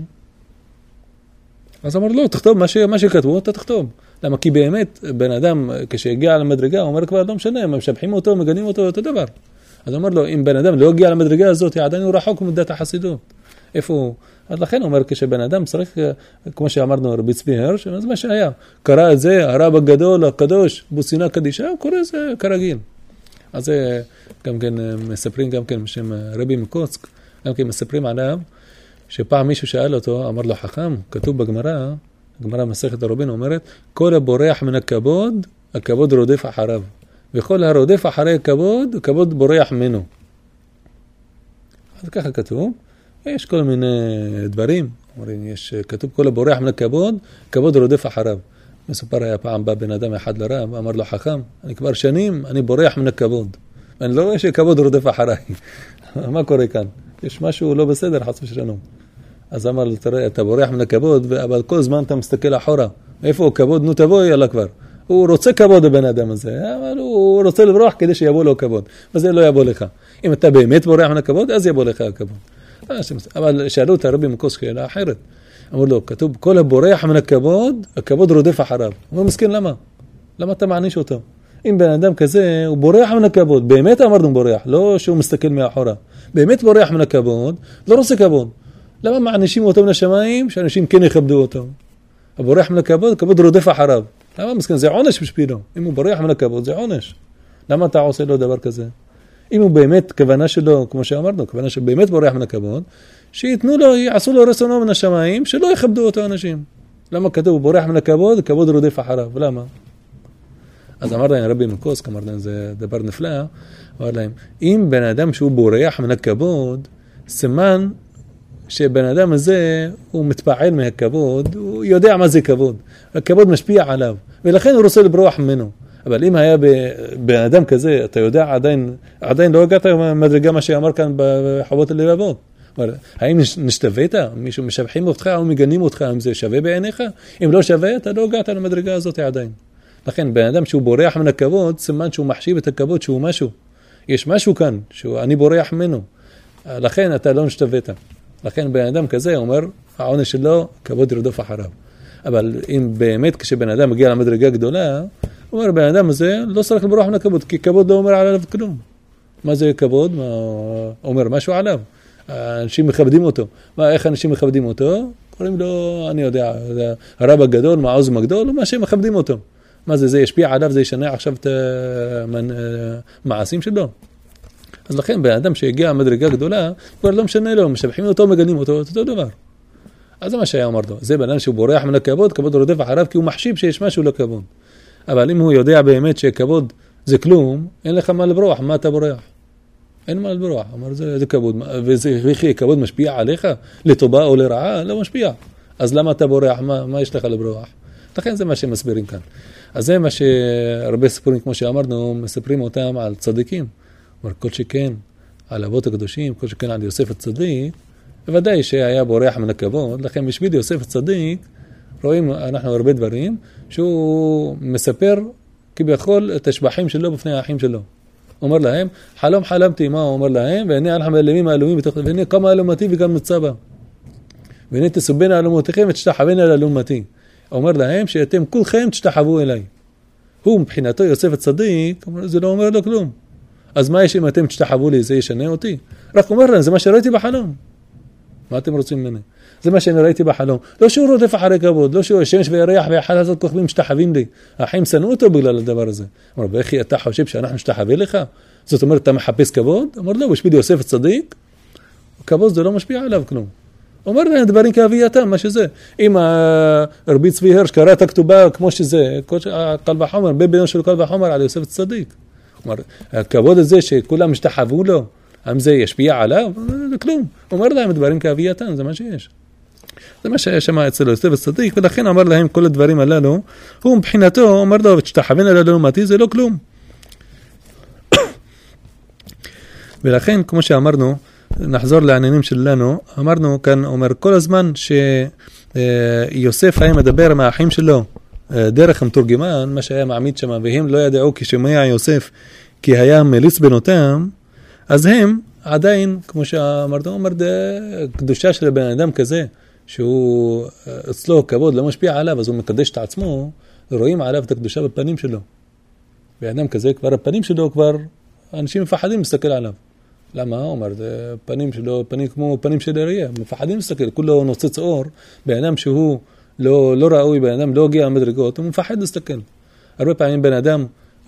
אז אמר, לא, תכתוב מה, ש... מה שכתבו, אתה תכתוב. למה? כי באמת, בן אדם, כשהגיע למדרגה, הוא אומר כבר, לא משנה, הם משבחים אותו, מגנים אותו, אותו דבר. אז אומר לו, אם בן אדם לא הגיע למדרגה הזאת, עדיין הוא רחוק מדעת החסידות. איפה הוא? אז לכן הוא אומר, כשבן אדם צריך, כמו שאמרנו, רבי צבי הרש, אז מה שהיה. קרא את זה, הרב הגדול, הקדוש, בוסינה קדישה, הוא קורא את זה כרגיל. אז זה גם כן מספרים, גם כן בשם רבי מקוצק, גם כן מספרים עליו, שפעם מישהו שאל אותו, אמר לו חכם, כתוב בגמרא, הגמרא מסכת הרובין אומרת, כל הבורח מן הכבוד, הכבוד רודף אחריו. וכל הרודף אחרי הכבוד, הכבוד בורח ממנו. אז ככה כתוב. יש כל מיני דברים, אומרים, יש כתוב כל הבורח מן הכבוד, כבוד רודף אחריו. מסופר היה פעם בא בן אדם אחד לרב, אמר לו חכם, אני כבר שנים, אני בורח מן הכבוד. אני לא רואה שכבוד רודף אחריי. מה קורה כאן? יש משהו לא בסדר, חס ושלום. אז אמר לו, תראה, אתה בורח מן הכבוד, אבל כל זמן אתה מסתכל אחורה. איפה הוא כבוד? נו תבוא, יאללה כבר. הוא רוצה כבוד הבן אדם הזה, אבל הוא רוצה לברוח כדי שיבוא לו כבוד. וזה לא יבוא לך. אם אתה באמת בורח מן הכבוד, אז יבוא לך הכבוד. אבל שאלו את הרבי מקוצק שאלה אחרת. אמרו לו, כתוב, כל הבורח מן הכבוד, הכבוד רודף אחריו. הוא מסכן, למה? למה אתה מעניש אותו? אם בן אדם כזה, הוא בורח מן הכבוד, באמת אמרנו בורח, לא שהוא מסתכל מאחורה. באמת בורח מן הכבוד, לא רוצה כבוד. למה מענישים אותו מן השמיים, שאנשים כן יכבדו אותו? הבורח מן הכבוד, הכבוד רודף אחריו. למה מסכן? זה עונש בשבילו. אם הוא בורח מן הכבוד, זה עונש. למה אתה עושה לו דבר כזה? אם הוא באמת, כוונה שלו, כמו שאמרנו, כוונה שבאמת בורח מן הכבוד, שיתנו לו, יעשו לו רצונו מן השמיים, שלא יכבדו אותו אנשים. למה כתוב, הוא בורח מן הכבוד, כבוד רודף אחריו. למה? אז אמר להם, רבי מקוצק, אמר להם, זה דבר נפלא, אמר להם, אם בן אדם שהוא בורח מן הכבוד, סימן שבן אדם הזה, הוא מתפעל מהכבוד, הוא יודע מה זה כבוד. הכבוד משפיע עליו, ולכן הוא רוצה לברוח ממנו. אבל אם היה בן אדם כזה, אתה יודע, עדיין, עדיין לא הגעת מדרגה מה שאמר כאן בחובות הלבבות. האם נשתווית? מישהו משבחים אותך או מגנים אותך, אם זה שווה בעיניך? אם לא שווה, אתה לא הגעת למדרגה הזאת עדיין. לכן, בן אדם שהוא בורח מן הכבוד, סימן שהוא מחשיב את הכבוד שהוא משהו. יש משהו כאן, שאני בורח ממנו. לכן אתה לא נשתווית. לכן בן אדם כזה אומר, העונש שלו, כבוד ירדוף אחריו. אבל אם באמת כשבן אדם מגיע למדרגה גדולה, הוא אומר, בן אדם הזה לא צריך לברוח מן הכבוד, כי כבוד לא אומר עליו כלום. מה זה כבוד? מה אומר משהו עליו? אנשים מכבדים אותו. מה, איך אנשים מכבדים אותו? קוראים לו, אני יודע, הרב הגדול, מעוז מגדול, ומה שהם מכבדים אותו. מה זה, זה ישפיע עליו, זה ישנה עכשיו את המעשים שלו. אז לכן, בן אדם שהגיע למדרגה גדולה, כבר לא משנה לו, משבחים אותו, מגנים אותו, אותו דבר. אז זה מה שהיה אומר לו. זה בן אדם שהוא בורח מן הכבוד, כבוד רודף אחריו, כי הוא מחשיב שיש משהו לכבוד. אבל אם הוא יודע באמת שכבוד זה כלום, אין לך מה לברוח, מה אתה בורח? אין מה לברוח. אמר, זה, זה כבוד, וזה כבוד משפיע עליך, לטובה או לרעה, לא משפיע. אז למה אתה בורח? מה, מה יש לך לברוח? לכן זה מה שמסבירים כאן. אז זה מה שהרבה סיפורים, כמו שאמרנו, מספרים אותם על צדיקים. אמר, כל שכן, על אבות הקדושים, כל שכן על יוסף הצדיק, בוודאי שהיה בורח מן הכבוד, לכן בשביל יוסף הצדיק, רואים אנחנו הרבה דברים, שהוא מספר כביכול את השבחים שלו בפני האחים שלו. הוא אומר להם, חלום חלמתי, מה הוא אומר להם? והנה אנחנו מאלמים האלומים, והנה כמה אלומתי וגם מצבא. והנה תסובין אלומותיכם ותשתחווין על אלומתי. הוא אומר להם שאתם כולכם תשתחוו אליי. הוא מבחינתו יוסף הצדיק, זה לא אומר לו כלום. אז מה יש אם אתם תשתחוו לי, זה ישנה אותי? רק אומר להם, זה מה שראיתי בחלום. מה אתם רוצים ממני? זה מה שאני ראיתי בחלום. לא שהוא רודף אחרי כבוד, לא שהוא השמש וירח ואחד הזאת כוכבים משתחווים לי. האחים שנאו אותו בגלל הדבר הזה. אמר, ואיכי אתה חושב שאנחנו משתחווה לך? זאת אומרת, אתה מחפש כבוד? אמר, לא, בשביל יוסף הצדיק, כבוד זה לא משפיע עליו כלום. אומר להם דברים כאבייתם, מה שזה. אם רבי צבי הרש קרא את הכתובה כמו שזה, קל וחומר, בבינו של קל וחומר על יוסף הצדיק. אמר, הכבוד הזה שכולם משתחוו לו, האם זה ישפיע עליו? זה כלום. אומר להם דברים כאבייתם, זה מה שיש. זה מה שהיה שמע אצל יוסף הצדיק, ולכן אמר להם כל הדברים הללו, הוא מבחינתו אומר לו, ותשתחווין על אלומתי, זה לא כלום. ולכן, כמו שאמרנו, נחזור לעניינים שלנו, אמרנו כאן, אומר כל הזמן שיוסף היה מדבר עם האחים שלו, דרך המתורגמן, מה שהיה מעמיד שם, והם לא ידעו כשומע יוסף, כי היה מליץ בנותם, אז הם עדיין, כמו שאמרנו, אומר, קדושה של בן אדם כזה, שהוא אצלו כבוד לא משפיע עליו, אז הוא מקדש את עצמו, רואים עליו את הקדושה בפנים שלו. בן אדם כזה, כבר הפנים שלו, כבר אנשים מפחדים להסתכל עליו. למה? הוא אומר, זה פנים שלו, פנים כמו פנים של הראייה, מפחדים להסתכל, כולו נוצץ אור, בן אדם שהוא לא, לא ראוי, בן אדם לא הגיע למדרגות, הוא מפחד להסתכל. הרבה פעמים בן אדם,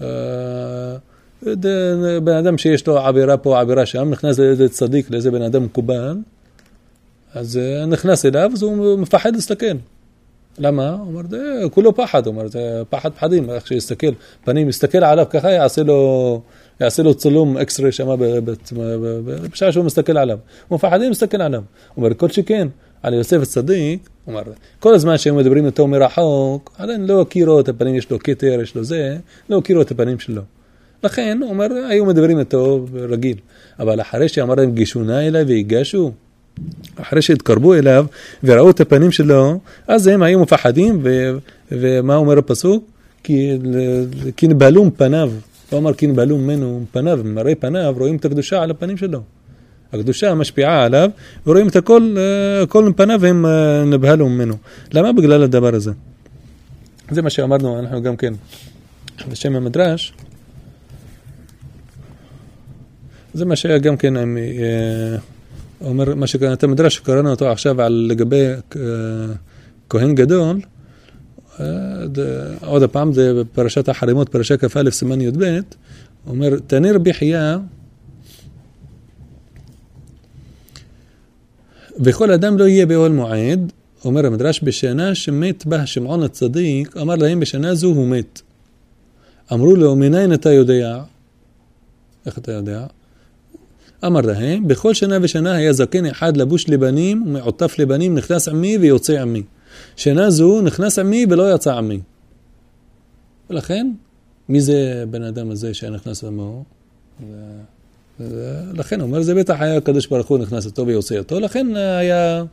בן אדם שיש לו עבירה פה, עבירה שם, נכנס לאיזה צדיק, לאיזה בן אדם מקובל, אז נכנס אליו, אז הוא מפחד להסתכל. למה? הוא אומר, זה כולו פחד, הוא אומר, זה פחד פחדים, איך שיסתכל, פנים, יסתכל עליו ככה, יעשה לו, יעשה לו צלום אקסטרי שמה, בשעה שהוא מסתכל עליו. הוא מפחדים להסתכל עליו. הוא אומר, כל שכן, על יוסף הצדיק, הוא אומר, כל הזמן שהם מדברים איתו מרחוק, עדיין לא הכירו את הפנים, יש לו כתר, יש לו זה, לא הכירו את הפנים שלו. לכן, הוא אומר, היו מדברים איתו רגיל. אבל אחרי שאמר להם, גישונה אליי והיגשו, אחרי שהתקרבו אליו וראו את הפנים שלו, אז הם היו מפחדים, ו- ומה אומר הפסוק? כי, כי נבהלו פניו. הוא אומר, כי נבהלו ממנו פניו, מראה פניו, רואים את הקדושה על הפנים שלו. הקדושה משפיעה עליו, ורואים את הכל, הכל מפניו, והם נבהלו ממנו. למה? בגלל הדבר הזה. זה מה שאמרנו, אנחנו גם כן, בשם המדרש, זה מה שהיה גם כן, הם, אומר, מה שקראנו, את המדרש שקראנו אותו עכשיו על לגבי כהן גדול, עוד הפעם זה בפרשת החרימות, פרשה כ"א סימן י"ב, אומר, תניר בחייה, וכל אדם לא יהיה באוהל מועד, אומר המדרש, בשנה שמת בה שמעון הצדיק, אמר להם בשנה זו הוא מת. אמרו לו, מניין אתה יודע? איך אתה יודע? אמר להם, בכל שנה ושנה היה זקן אחד לבוש לבנים ומעוטף לבנים, נכנס עמי ויוצא עמי. שנה זו נכנס עמי ולא יצא עמי. ולכן, מי זה בן אדם הזה שנכנס עמו? לכן, הוא אומר, זה בטח היה הקדוש ברוך הוא נכנס אותו ויוצא אותו, לכן היה,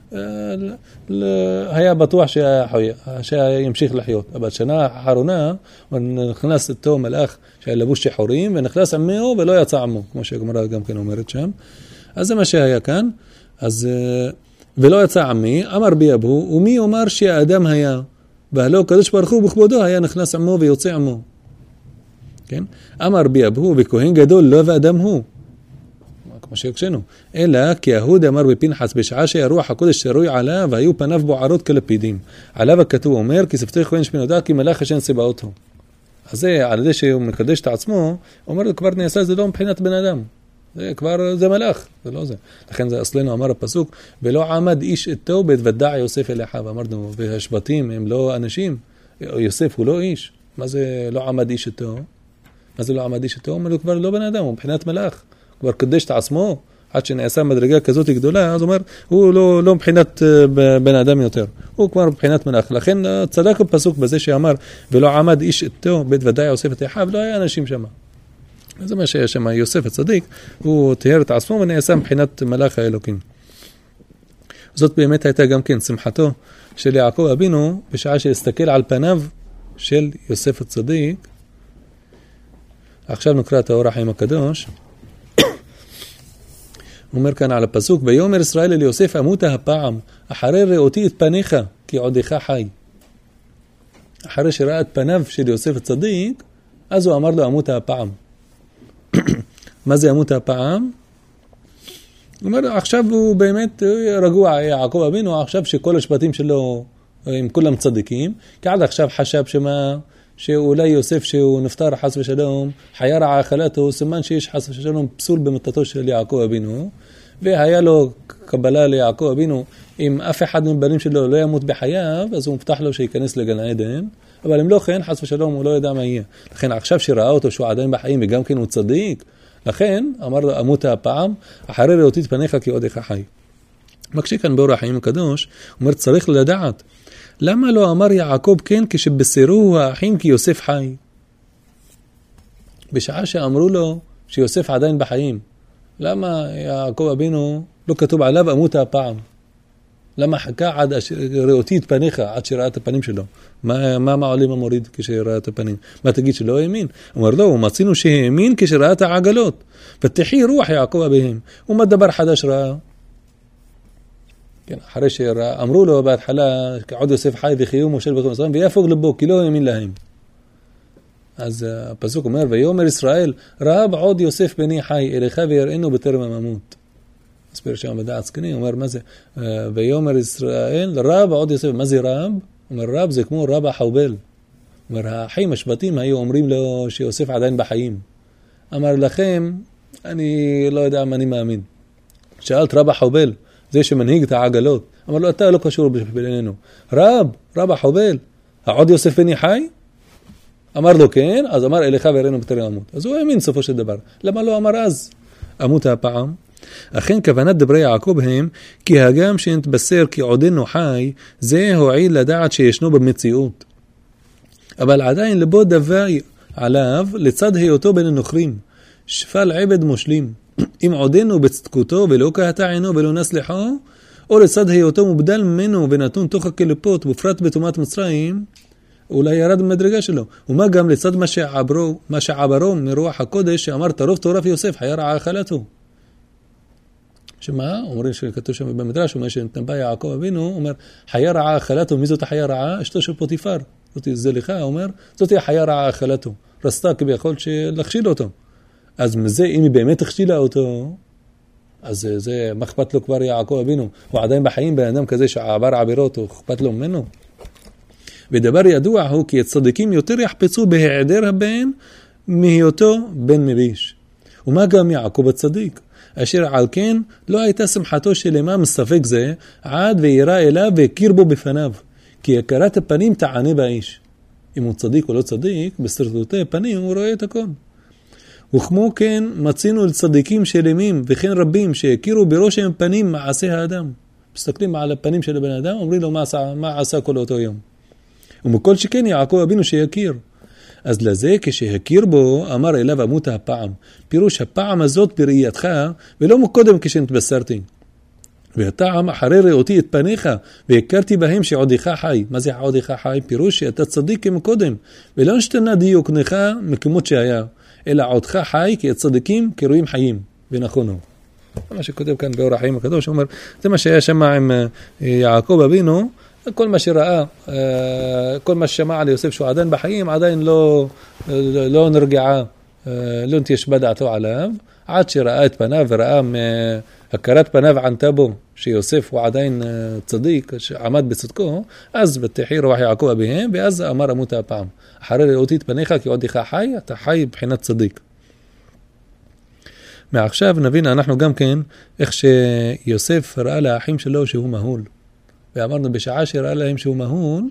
היה בטוח שימשיך לחיות. אבל שנה האחרונה, הוא נכנס אותו מלאך שהיה לבוש שחורים, ונכנס עמו ולא יצא עמו, כמו שהגמרא גם כן אומרת שם. אז זה מה שהיה כאן. אז ולא יצא עמי, אמר בי אבו, ומי אומר שהאדם היה, והלא קדוש ברוך הוא בכבודו היה נכנס עמו ויוצא עמו. כן? אמר בי אבו, וכהן גדול לא ואדם הוא. כמו שיקשנו. אלא כי יהודה אמר בפנחס, בשעה שהרוח הקודש שרוי עליו, והיו פניו בוערות כלפידים. עליו הכתוב אומר, כי שפתי כהן שפינודה, כי מלאך השן סיבאות הוא. אז זה, על ידי שהוא מקדש את עצמו, אומר לו, כבר נעשה, זה לא מבחינת בן אדם. זה כבר, זה מלאך, זה לא זה. לכן זה אצלנו אמר הפסוק, ולא עמד איש איתו בהתוודע יוסף אל אחיו. אמרנו, והשבטים הם לא אנשים, יוסף הוא לא איש. מה זה לא עמד איש איתו? מה זה לא עמד איש איתו? אומר לו, כבר לא בן אדם, הוא מבחינת מלאך. כבר קדש את עצמו, עד שנעשה מדרגה כזאת גדולה, אז אומר, הוא לא, לא מבחינת בן אדם יותר. הוא כבר מבחינת מלאך. לכן צדק הפסוק בזה שאמר, ולא עמד איש איתו בהתוודע יוסף את אחיו, לא היה אנשים שם. זה מה שהיה שם, יוסף הצדיק, הוא תיאר את עצמו ונעשה מבחינת מלאך האלוקים. זאת באמת הייתה גם כן שמחתו של יעקב אבינו, בשעה שהסתכל על פניו של יוסף הצדיק. עכשיו נקרא את האור החיים הקדוש. הוא אומר כאן על הפסוק, ויאמר ישראל אל יוסף, אמות הפעם, אחרי ראותי את פניך, כי עודך חי. אחרי שראה את פניו של יוסף הצדיק, אז הוא אמר לו, אמות הפעם. מה זה אמות הפעם? הוא אומר, עכשיו הוא באמת רגוע, יעקב אבינו, עכשיו שכל השבטים שלו הם כולם צדיקים, כי עד עכשיו חשב שמה, שאולי יוסף שהוא נפטר חס ושלום, חיה רעה אכלתו, סימן שיש חס ושלום פסול במתתו של יעקב אבינו, והיה לו קבלה ליעקב אבינו, אם אף אחד מבנים שלו לא ימות בחייו, אז הוא מבטח לו שיכנס לגן עדן, אבל אם לא כן, חס ושלום, הוא לא ידע מה יהיה. לכן עכשיו שראה אותו שהוא עדיין בחיים, וגם כן הוא צדיק, לכן אמר לו, אמות הפעם, אחרי ראותי את פניך כי עודך חי. מקשה כאן באור החיים הקדוש, הוא אומר, צריך לדעת, למה לא אמר יעקב כן כשבשרו האחים כי יוסף חי? בשעה שאמרו לו שיוסף עדיין בחיים, למה יעקב אבינו לא כתוב עליו אמות הפעם? למה חכה עד ראותי את פניך, עד שראה את הפנים שלו? מה, מה מעולים המוריד כשראה את הפנים? מה תגיד שלא האמין? הוא אומר לו, מצינו שהאמין כשראה את העגלות. ותחי רוח יעקב אביהם. ומה דבר חדש ראה? כן, אחרי שאמרו לו בהתחלה, עוד יוסף חי וחיום מושל בתום ישראל, ויפוג לבו, כי לא האמין להם. אז הפסוק אומר, ויאמר ישראל, ראה בעוד יוסף בני חי, אליך ויראינו בטרם הממות. הסביר שם בדעת זקנים, אומר מה זה, ויאמר ישראל, ראה בעוד יוסף, מה זה רב? אומר רב זה כמו רב החובל. אומר, האחים השבטים היו אומרים לו שיוסף עדיין בחיים. אמר לכם, אני לא יודע מה אני מאמין. שאלת רב החובל, זה שמנהיג את העגלות. אמר לו, אתה לא קשור בינינו. רב, רב החובל, העוד יוסף בני חי? אמר לו כן, אז אמר אליך ויראינו בטרם המות. אז הוא האמין סופו של דבר. למה לא אמר אז? אמות הפעם. אכן כוונת דברי יעקב הם, כי הגם שנתבשר כי עודנו חי, זה הועיל לדעת שישנו במציאות. אבל עדיין לבו דווי עליו לצד היותו בין הנוכרים. שפל עבד מושלים. אם עודנו בצדקותו ולא קהתה עינו ולא נסלחו, או לצד היותו מובדל ממנו ונתון תוך הקליפות, בפרט בתומת מצרים, אולי ירד במדרגה שלו. ומה גם לצד מה שעברו, מה שעברו מרוח הקודש, שאמר תרוב תורף יוסף, חיה רעה אכלתו. שמה? אומרים שכתוב שם במדרש, אומר שנתנבא יעקב אבינו, אומר, חיה רעה אכלתו, מי זאת החיה רעה? אשתו של פוטיפר. זאת זליכה, אומר, זאת היא החיה רעה אכלתו. רסתה כביכול להכשיל אותו. אז מזה, אם היא באמת הכשילה אותו, אז זה, מה אכפת לו כבר יעקב אבינו? הוא עדיין בחיים באדם כזה שעבר עבירות, הוא אכפת לו ממנו. ודבר ידוע הוא כי הצדיקים יותר יחפצו בהיעדר הבן מהיותו בן מריש. ומה גם יעקב הצדיק? אשר על כן לא הייתה שמחתו שלמה מספק זה, עד וירא אליו והכיר בו בפניו. כי הכרת הפנים תענה באיש. אם הוא צדיק או לא צדיק, בסרטוטי פנים הוא רואה את הכל. וכמו כן מצינו לצדיקים שלמים וכן רבים שהכירו ברושם פנים מעשה האדם. מסתכלים על הפנים של הבן אדם, אומרים לו מה עשה, מה עשה כל אותו יום. ומכל שכן יעקב אבינו שיכיר. אז לזה כשהכיר בו אמר אליו אמות הפעם. פירוש הפעם הזאת בראייתך ולא מקודם כשנתבשרתי. והטעם אחרי ראותי את פניך והכרתי בהם שעודך חי. מה זה עודך חי? פירוש שאתה צדיק כמקודם ולא נשתנה דיוקנך מכמות שהיה, אלא עודך חי כי הצדיקים כרואים חיים. ונכונו. מה שכותב כאן באור החיים הקדוש, הוא אומר, זה מה שהיה שמע עם יעקב אבינו, כל מה שראה, כל מה ששמע על יוסף שהוא עדיין בחיים, עדיין לא, לא נרגעה, לא נתיישבה דעתו עליו, עד שראה את פניו וראה מהכרת פניו ענתה בו, שיוסף הוא עדיין צדיק, שעמד בצדקו, אז בתחי רוח יעקב אביהם, ואז אמר אמות הפעם, אחרי ראותי את פניך כי עודך חי, אתה חי בחינת צדיק. מעכשיו נבין אנחנו גם כן, איך שיוסף ראה לאחים שלו שהוא מהול. ואמרנו בשעה שראה להם שהוא מהול,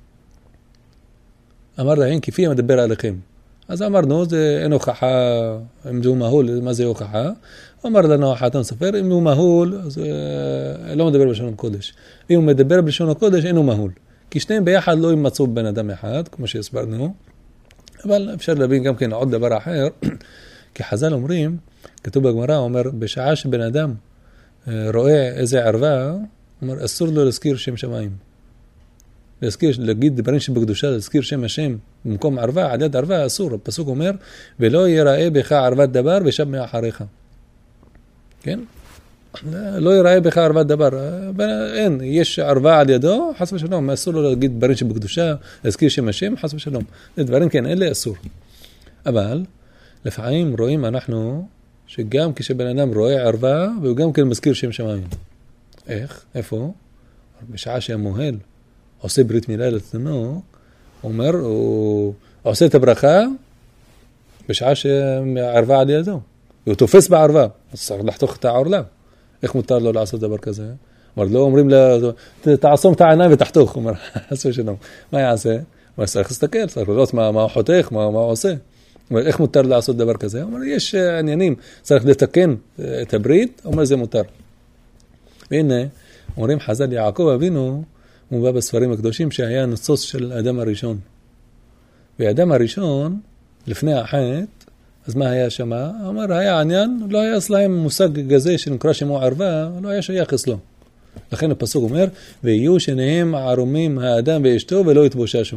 אמר להם כפי מדבר עליכם. אז אמרנו, זה אין הוכחה, אם זה הוא מהול, מה זה הוכחה? אמר לנו החתן סופר, אם הוא מהול, אז לא מדבר בלשון הקודש. אם הוא מדבר בלשון הקודש, אין הוא מהול. כי שניהם ביחד לא ימצאו בן אדם אחד, כמו שהסברנו. אבל אפשר להבין גם כן עוד דבר אחר, כי חז"ל אומרים, כתוב בגמרא, אומר, בשעה שבן אדם רואה איזה ערווה, אומר, אסור לו להזכיר שם שמיים. להזכיר, להגיד דברים שבקדושה, להזכיר שם השם במקום ערווה, על יד ערווה, אסור. הפסוק אומר, ולא יראה בך ערוות דבר ושב מאחריך. כן? לא יראה בך ערוות דבר. אין, יש ערווה על ידו, חס ושלום, אסור לו להגיד דברים שבקדושה, להזכיר שם השם, חס ושלום. דברים כן, אלה אסור. אבל, לפעמים רואים אנחנו, שגם כשבן אדם רואה ערווה, והוא גם כן מזכיר שם שמיים. איך? איפה? בשעה שהמוהל עושה ברית מילה לתינוק, אומר, הוא עושה את הברכה בשעה שהערווה על ידו. הוא תופס בערווה, אז צריך לחתוך את העורלה. איך מותר לו לעשות דבר כזה? אומר, לא אומרים לה, תעצום את העיניים ותחתוך. אומר, עשו שלום. מה יעשה? הוא צריך להסתכל, צריך לראות מה הוא חותך, מה הוא עושה. אומר, איך מותר לעשות דבר כזה? אומר, יש עניינים, צריך לתקן את הברית, אומר, זה מותר. והנה, אומרים חז"ל יעקב אבינו, הוא בא בספרים הקדושים שהיה ניצוץ של האדם הראשון. והאדם הראשון, לפני החטא, אז מה היה שם? אמר, היה עניין, לא היה אצלהם מושג כזה שנקרא שמו ערווה, לא היה שייך אצלו. לכן הפסוק אומר, ויהיו שניהם ערומים האדם ואשתו ולא יתבוששו.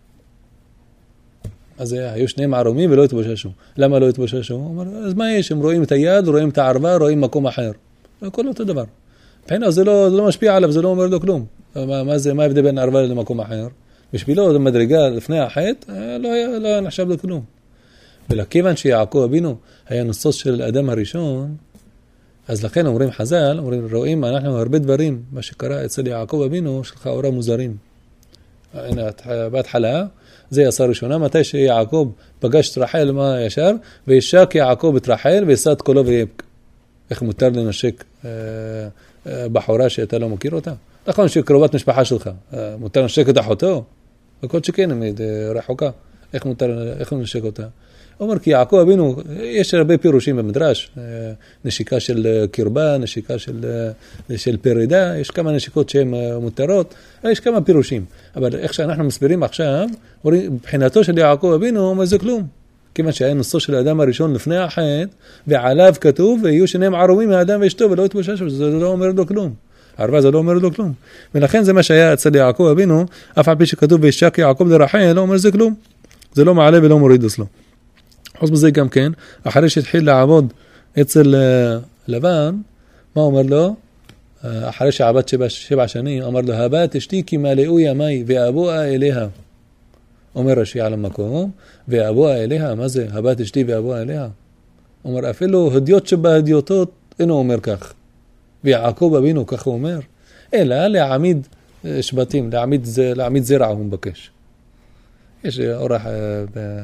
אז היו שניהם ערומים ולא יתבוששו. למה לא יתבוששו? הוא אומר, אז מה יש? הם רואים את היד, רואים את הערווה, רואים מקום אחר. הכל אותו דבר. בחינה, זה לא, זה לא משפיע עליו, זה לא אומר לו כלום. מה, מה זה, מה ההבדל בין ערווה למקום אחר? בשבילו, זה מדרגה לפני החטא, לא היה, לא היה נחשב לו כלום. ולכיוון שיעקב אבינו היה ניצוץ של האדם הראשון, אז לכן אומרים חז"ל, אומרים, רואים, אנחנו הרבה דברים, מה שקרה אצל יעקב אבינו, שלך אורה מוזרים. הנה, בהתחלה, זה יעשה ראשונה, מתי שיעקב פגש את רחל, מה ישר, וישק יעקב את רחל, וישא את קולו ויבק. איך מותר לנשק אה, אה, בחורה שאתה לא מכיר אותה? נכון שקרובת משפחה שלך, אה, מותר לנשק את אחותו, וכל שכן, רחוקה. איך מותר, איך לנשק אותה? אומר, כי יעקב אבינו, יש הרבה פירושים במדרש, נשיקה של קרבה, נשיקה של, של פרידה, יש כמה נשיקות שהן מותרות, יש כמה פירושים. אבל איך שאנחנו מסבירים עכשיו, מבחינתו של יעקב אבינו, אומר זה כלום. כיוון שהיה נושא של האדם הראשון לפני החטא, ועליו כתוב, ויהיו שניהם ערומים מהאדם ואשתו, ולא יתבוששו, זה לא אומר לו כלום. ערווה זה לא אומר לו כלום. ולכן זה מה שהיה אצל יעקב אבינו, אף על פי שכתוב, וישק יעקב לרחל, לא אומר זה כלום. זה לא מעלה ולא מוריד אצלו. חוץ בזה גם כן, אחרי שהתחיל לעבוד אצל לבן, מה אומר לו? אחרי שעבד שבע, שבע שנים, אמר לו, הבת אשתי כי מלאו ימי ואבואה אליה. אומר רש"י על המקום, ואבואה אליה, מה זה? הבת אשתי ואבואה אליה. אומר, אפילו הדיוט שבהדיוטות, אינו אומר כך. ויעקב אבינו, כך הוא אומר. אלא להעמיד שבטים, להעמיד, להעמיד זרע הוא מבקש. יש אורח ב...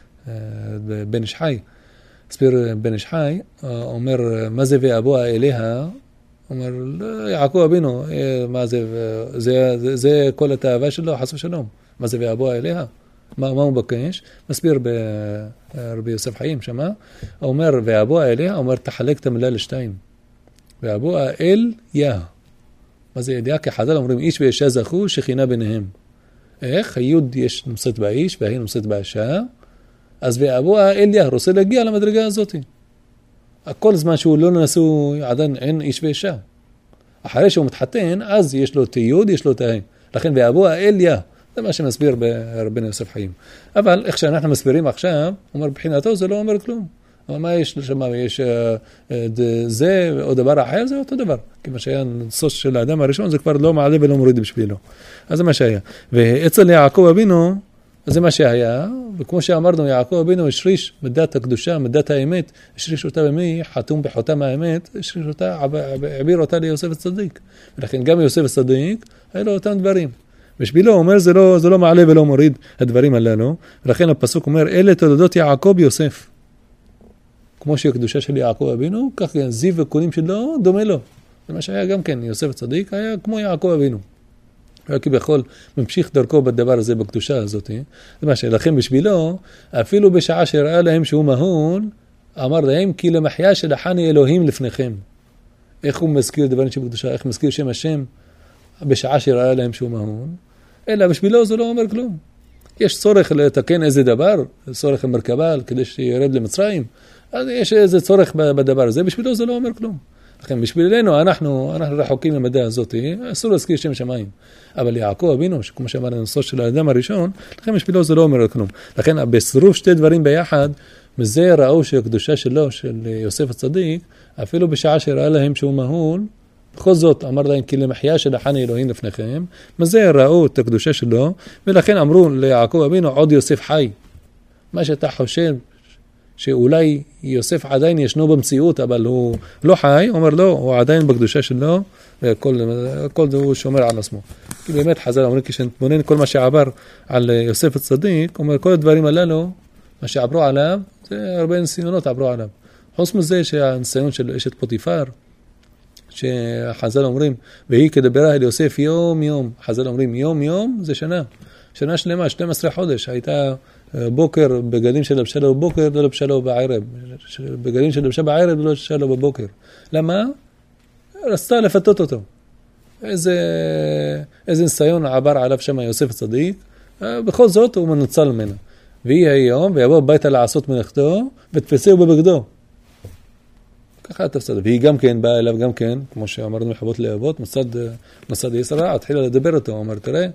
בן איש חי, ספיר בן איש חי, אומר, מה זה ואבואה אליה? אומר, יעקב אבינו, מה זה, זה, זה, זה כל התאווה שלו, חס ושלום. מה זה ואבואה אליה? מה, מה הוא מבקש? מסביר ברבי יוסף חיים, שמה? אומר, ואבואה אליה, אומר, תחלק את המילה לשתיים. ואבואה אל יה. מה זה ידיעה? כי חז"ל אומרים, איש ואישה זכו שכינה ביניהם. איך? היוד יש נמצאת באיש, והיא נמצאת באישה. אז ואבואה אליה, רוצה להגיע למדרגה הזאת. כל זמן שהוא לא נשוא, עדיין אין איש ואישה. אחרי שהוא מתחתן, אז יש לו תיוד, יש לו תהי. לכן ואבואה אליה, זה מה שמסביר ברבי יוסף חיים. אבל איך שאנחנו מסבירים עכשיו, אומר, בבחינתו זה לא אומר כלום. אבל מה יש לשם? יש זה או דבר אחר, זה אותו דבר. כי מה שהיה נוסוס של האדם הראשון, זה כבר לא מעלה ולא מוריד בשבילו. אז זה מה שהיה. ואצל יעקב אבינו, זה מה שהיה, וכמו שאמרנו, יעקב אבינו השריש מדת הקדושה, מדת האמת, השריש אותה במי, חתום בחותם האמת, השריש אותה, העביר אותה ליוסף הצדיק. ולכן גם יוסף הצדיק, היה לו אותם דברים. בשבילו הוא אומר, זה לא, זה לא מעלה ולא מוריד הדברים הללו, ולכן הפסוק אומר, אלה תולדות יעקב יוסף. כמו שהקדושה של יעקב אבינו, כך זיו וקונים שלו דומה לו. זה מה שהיה גם כן, יוסף הצדיק היה כמו יעקב אבינו. היה כביכול ממשיך דרכו בדבר הזה, בקדושה הזאת. זה מה שלכם בשבילו, אפילו בשעה שראה להם שהוא מהול, אמר להם, כי למחיה שלחני אלוהים לפניכם. איך הוא מזכיר דברים שבקדושה, איך מזכיר שם השם, בשעה שראה להם שהוא מהול, אלא בשבילו זה לא אומר כלום. יש צורך לתקן איזה דבר, צורך למרכבה, כדי שירד למצרים, אז יש איזה צורך בדבר הזה, בשבילו זה לא אומר כלום. לכן בשבילנו, אנחנו, אנחנו רחוקים למדע הזאת, אסור להזכיר שם שמיים. אבל יעקב אבינו, כמו שאמרנו, נוסוס של האדם הראשון, לכן בשבילו זה לא אומר כלום. לכן בצירוף שתי דברים ביחד, מזה ראו שהקדושה שלו, של יוסף הצדיק, אפילו בשעה שראה להם שהוא מהול, בכל זאת אמר להם, כי למחיה שלחני אלוהים לפניכם, מזה ראו את הקדושה שלו, ולכן אמרו ליעקב אבינו, עוד יוסף חי. מה שאתה חושב, שאולי יוסף עדיין ישנו במציאות, אבל הוא לא חי, אומר לא, הוא עדיין בקדושה שלו, וכל כל זה הוא שומר על עצמו. כי באמת חז"ל אומרים, כשנתבונן כל מה שעבר על יוסף הצדיק, אומר כל הדברים הללו, מה שעברו עליו, זה הרבה ניסיונות עברו עליו. חוץ מזה שהניסיון של אשת פוטיפר, שחז"ל אומרים, והיא כדברה אל יוסף יום יום, חז"ל אומרים יום יום זה שנה, שנה שלמה, שנים עשר חודש, הייתה בוקר, בגדים של לבשה לו בבוקר, לא לבשה לו בערב, בגדים של לבשה בערב, לא לבשה לו בבוקר. למה? רצתה לפתות אותו. איזה, איזה ניסיון עבר עליו שם יוסף הצדיק, בכל זאת הוא מנוצל ממנה. והיא היום, ויבוא ביתה לעשות מלאכתו, ותפסהו בבגדו. ככה תפסד. והיא גם כן, באה אליו גם כן, כמו שאמרנו מחבות לאבות, מצד, מצד יסרה, התחילה לדבר אותו, אומר, תראה,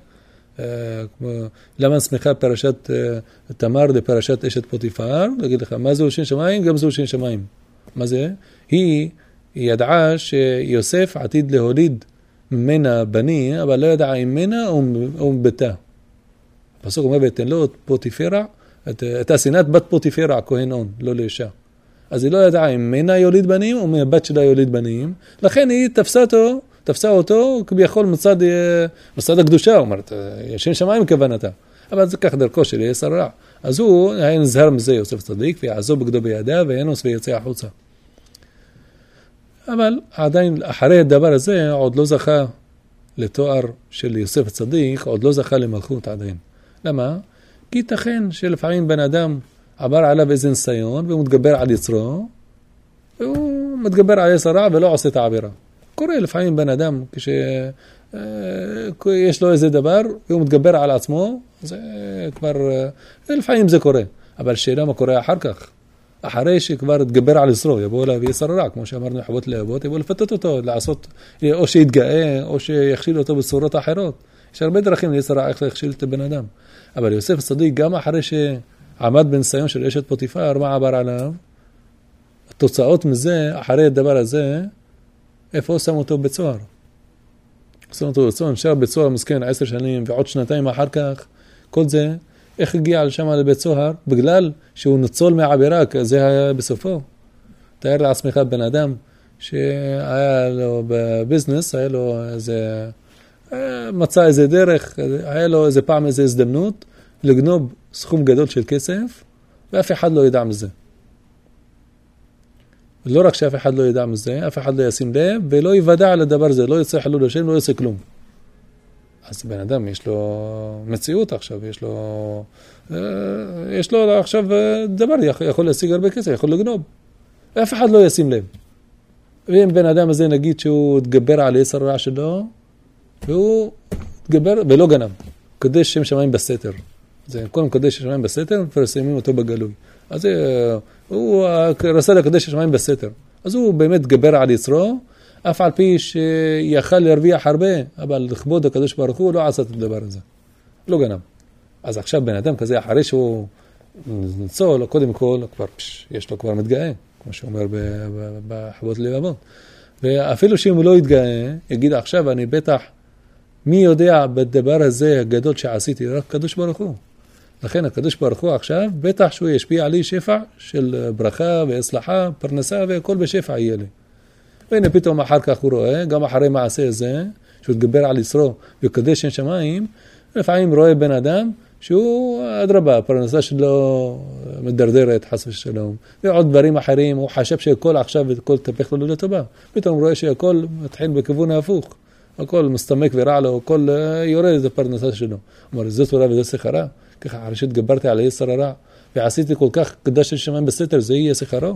למה נסמכה פרשת תמר לפרשת אשת פוטיפר, להגיד לך, מה זהו שין שמיים? גם זהו שין שמיים. מה זה? היא ידעה שיוסף עתיד להוליד ממנה בני, אבל לא ידעה ממנה או מביתה. הפסוק אומר, ותן לו את פוטיפרה, את הסינת בת פוטיפרה, כהן און, לא לאישה. אז היא לא ידעה אם ממנה יוליד בנים או מהבת שלה יוליד בנים, לכן היא תפסה אותו, תפסה אותו כביכול מצד, מצד הקדושה, אומרת, ישן שמיים כוונתה. אבל זה כך דרכו של יסר רע. אז הוא היה נזהר מזה יוסף צדיק, ויעזוב בגדו בידה, וינוס ויצא החוצה. אבל עדיין אחרי הדבר הזה עוד לא זכה לתואר של יוסף הצדיק, עוד לא זכה למלכות עדיין. למה? כי ייתכן שלפעמים בן אדם עבר עליו איזה ניסיון, והוא מתגבר על יצרו, והוא מתגבר על יסר רע ולא עושה את העבירה. קורה לפעמים בן אדם, כשיש לו איזה דבר, והוא מתגבר על עצמו, זה כבר, לפעמים זה קורה. אבל שאלה מה קורה אחר כך? אחרי שכבר התגבר על יצרו, יבוא אליו יסר רע, כמו שאמרנו חוות לאבות, יבוא לפתות אותו, לעשות, או שיתגאה, או שיכשיל אותו בצורות אחרות. יש הרבה דרכים ליסר רע, איך להכשיל את הבן אדם. אבל יוסף הצדיק, גם אחרי שעמד בניסיון של אשת פוטיפר, מה עבר עליו? התוצאות מזה, אחרי הדבר הזה, איפה שם אותו בצוהר? שם אותו בצוהר, נשאר בצוהר מסכן עשר שנים, ועוד שנתיים אחר כך, כל זה, איך הגיע לשם לבית צוהר? בגלל שהוא נוצול מהעבירה, זה היה בסופו. תאר לעצמך בן אדם, שהיה לו בביזנס, היה לו איזה, מצא איזה דרך, היה לו איזה פעם איזה הזדמנות, לגנוב סכום גדול של כסף, ואף אחד לא ידע מזה. לא רק שאף אחד לא ידע מזה, אף אחד לא ישים לב, ולא יוודע על הדבר הזה, לא יצא חילול השם, לא יעשה כלום. אז בן אדם, יש לו מציאות עכשיו, יש לו, יש לו עכשיו דבר, יכול להשיג הרבה כסף, יכול לגנוב. אף אחד לא ישים לב. ואם בן אדם הזה נגיד שהוא התגבר על יסר רע שלו, והוא התגבר ולא גנב. קודש שם שמיים בסתר. זה קודם קודש שם שמיים בסתר, ופרסמים אותו בגלוי. אז הוא רצה לקדש שמיים בסתר. אז הוא באמת גבר על יצרו, אף על פי שיכל להרוויח הרבה, אבל לכבוד הקדוש ברוך הוא לא עשה את הדבר הזה. לא גנב. אז עכשיו בן אדם כזה, אחרי שהוא נצור לו, קודם כל, כבר, פש, יש לו כבר מתגאה, כמו שאומר בחוות לבבות. ואפילו שאם הוא לא יתגאה, יגיד עכשיו, אני בטח, מי יודע בדבר הזה הגדול שעשיתי, רק קדוש ברוך הוא. לכן הקדוש ברוך הוא עכשיו, בטח שהוא ישפיע עלי שפע של ברכה והצלחה, פרנסה והכל בשפע יהיה לי. והנה פתאום אחר כך הוא רואה, גם אחרי מעשה זה, שהוא התגבר על ישרו וקדש שם שמיים, לפעמים רואה בן אדם שהוא אדרבה, הפרנסה שלו מדרדרת, חס ושלום, ועוד דברים אחרים, הוא חשב שהכל עכשיו וכל תפך לו לטובה. פתאום הוא רואה שהכל מתחיל בכיוון ההפוך, הכל מסתמק ורע לו, הכל יורד את הפרנסה שלו. הוא אומר, זו תורה וזה שכרה, ככה אחרי שהתגברתי על היצר הרע, ועשיתי כל כך קדש שמיים בסתר, זה יהיה שכרו.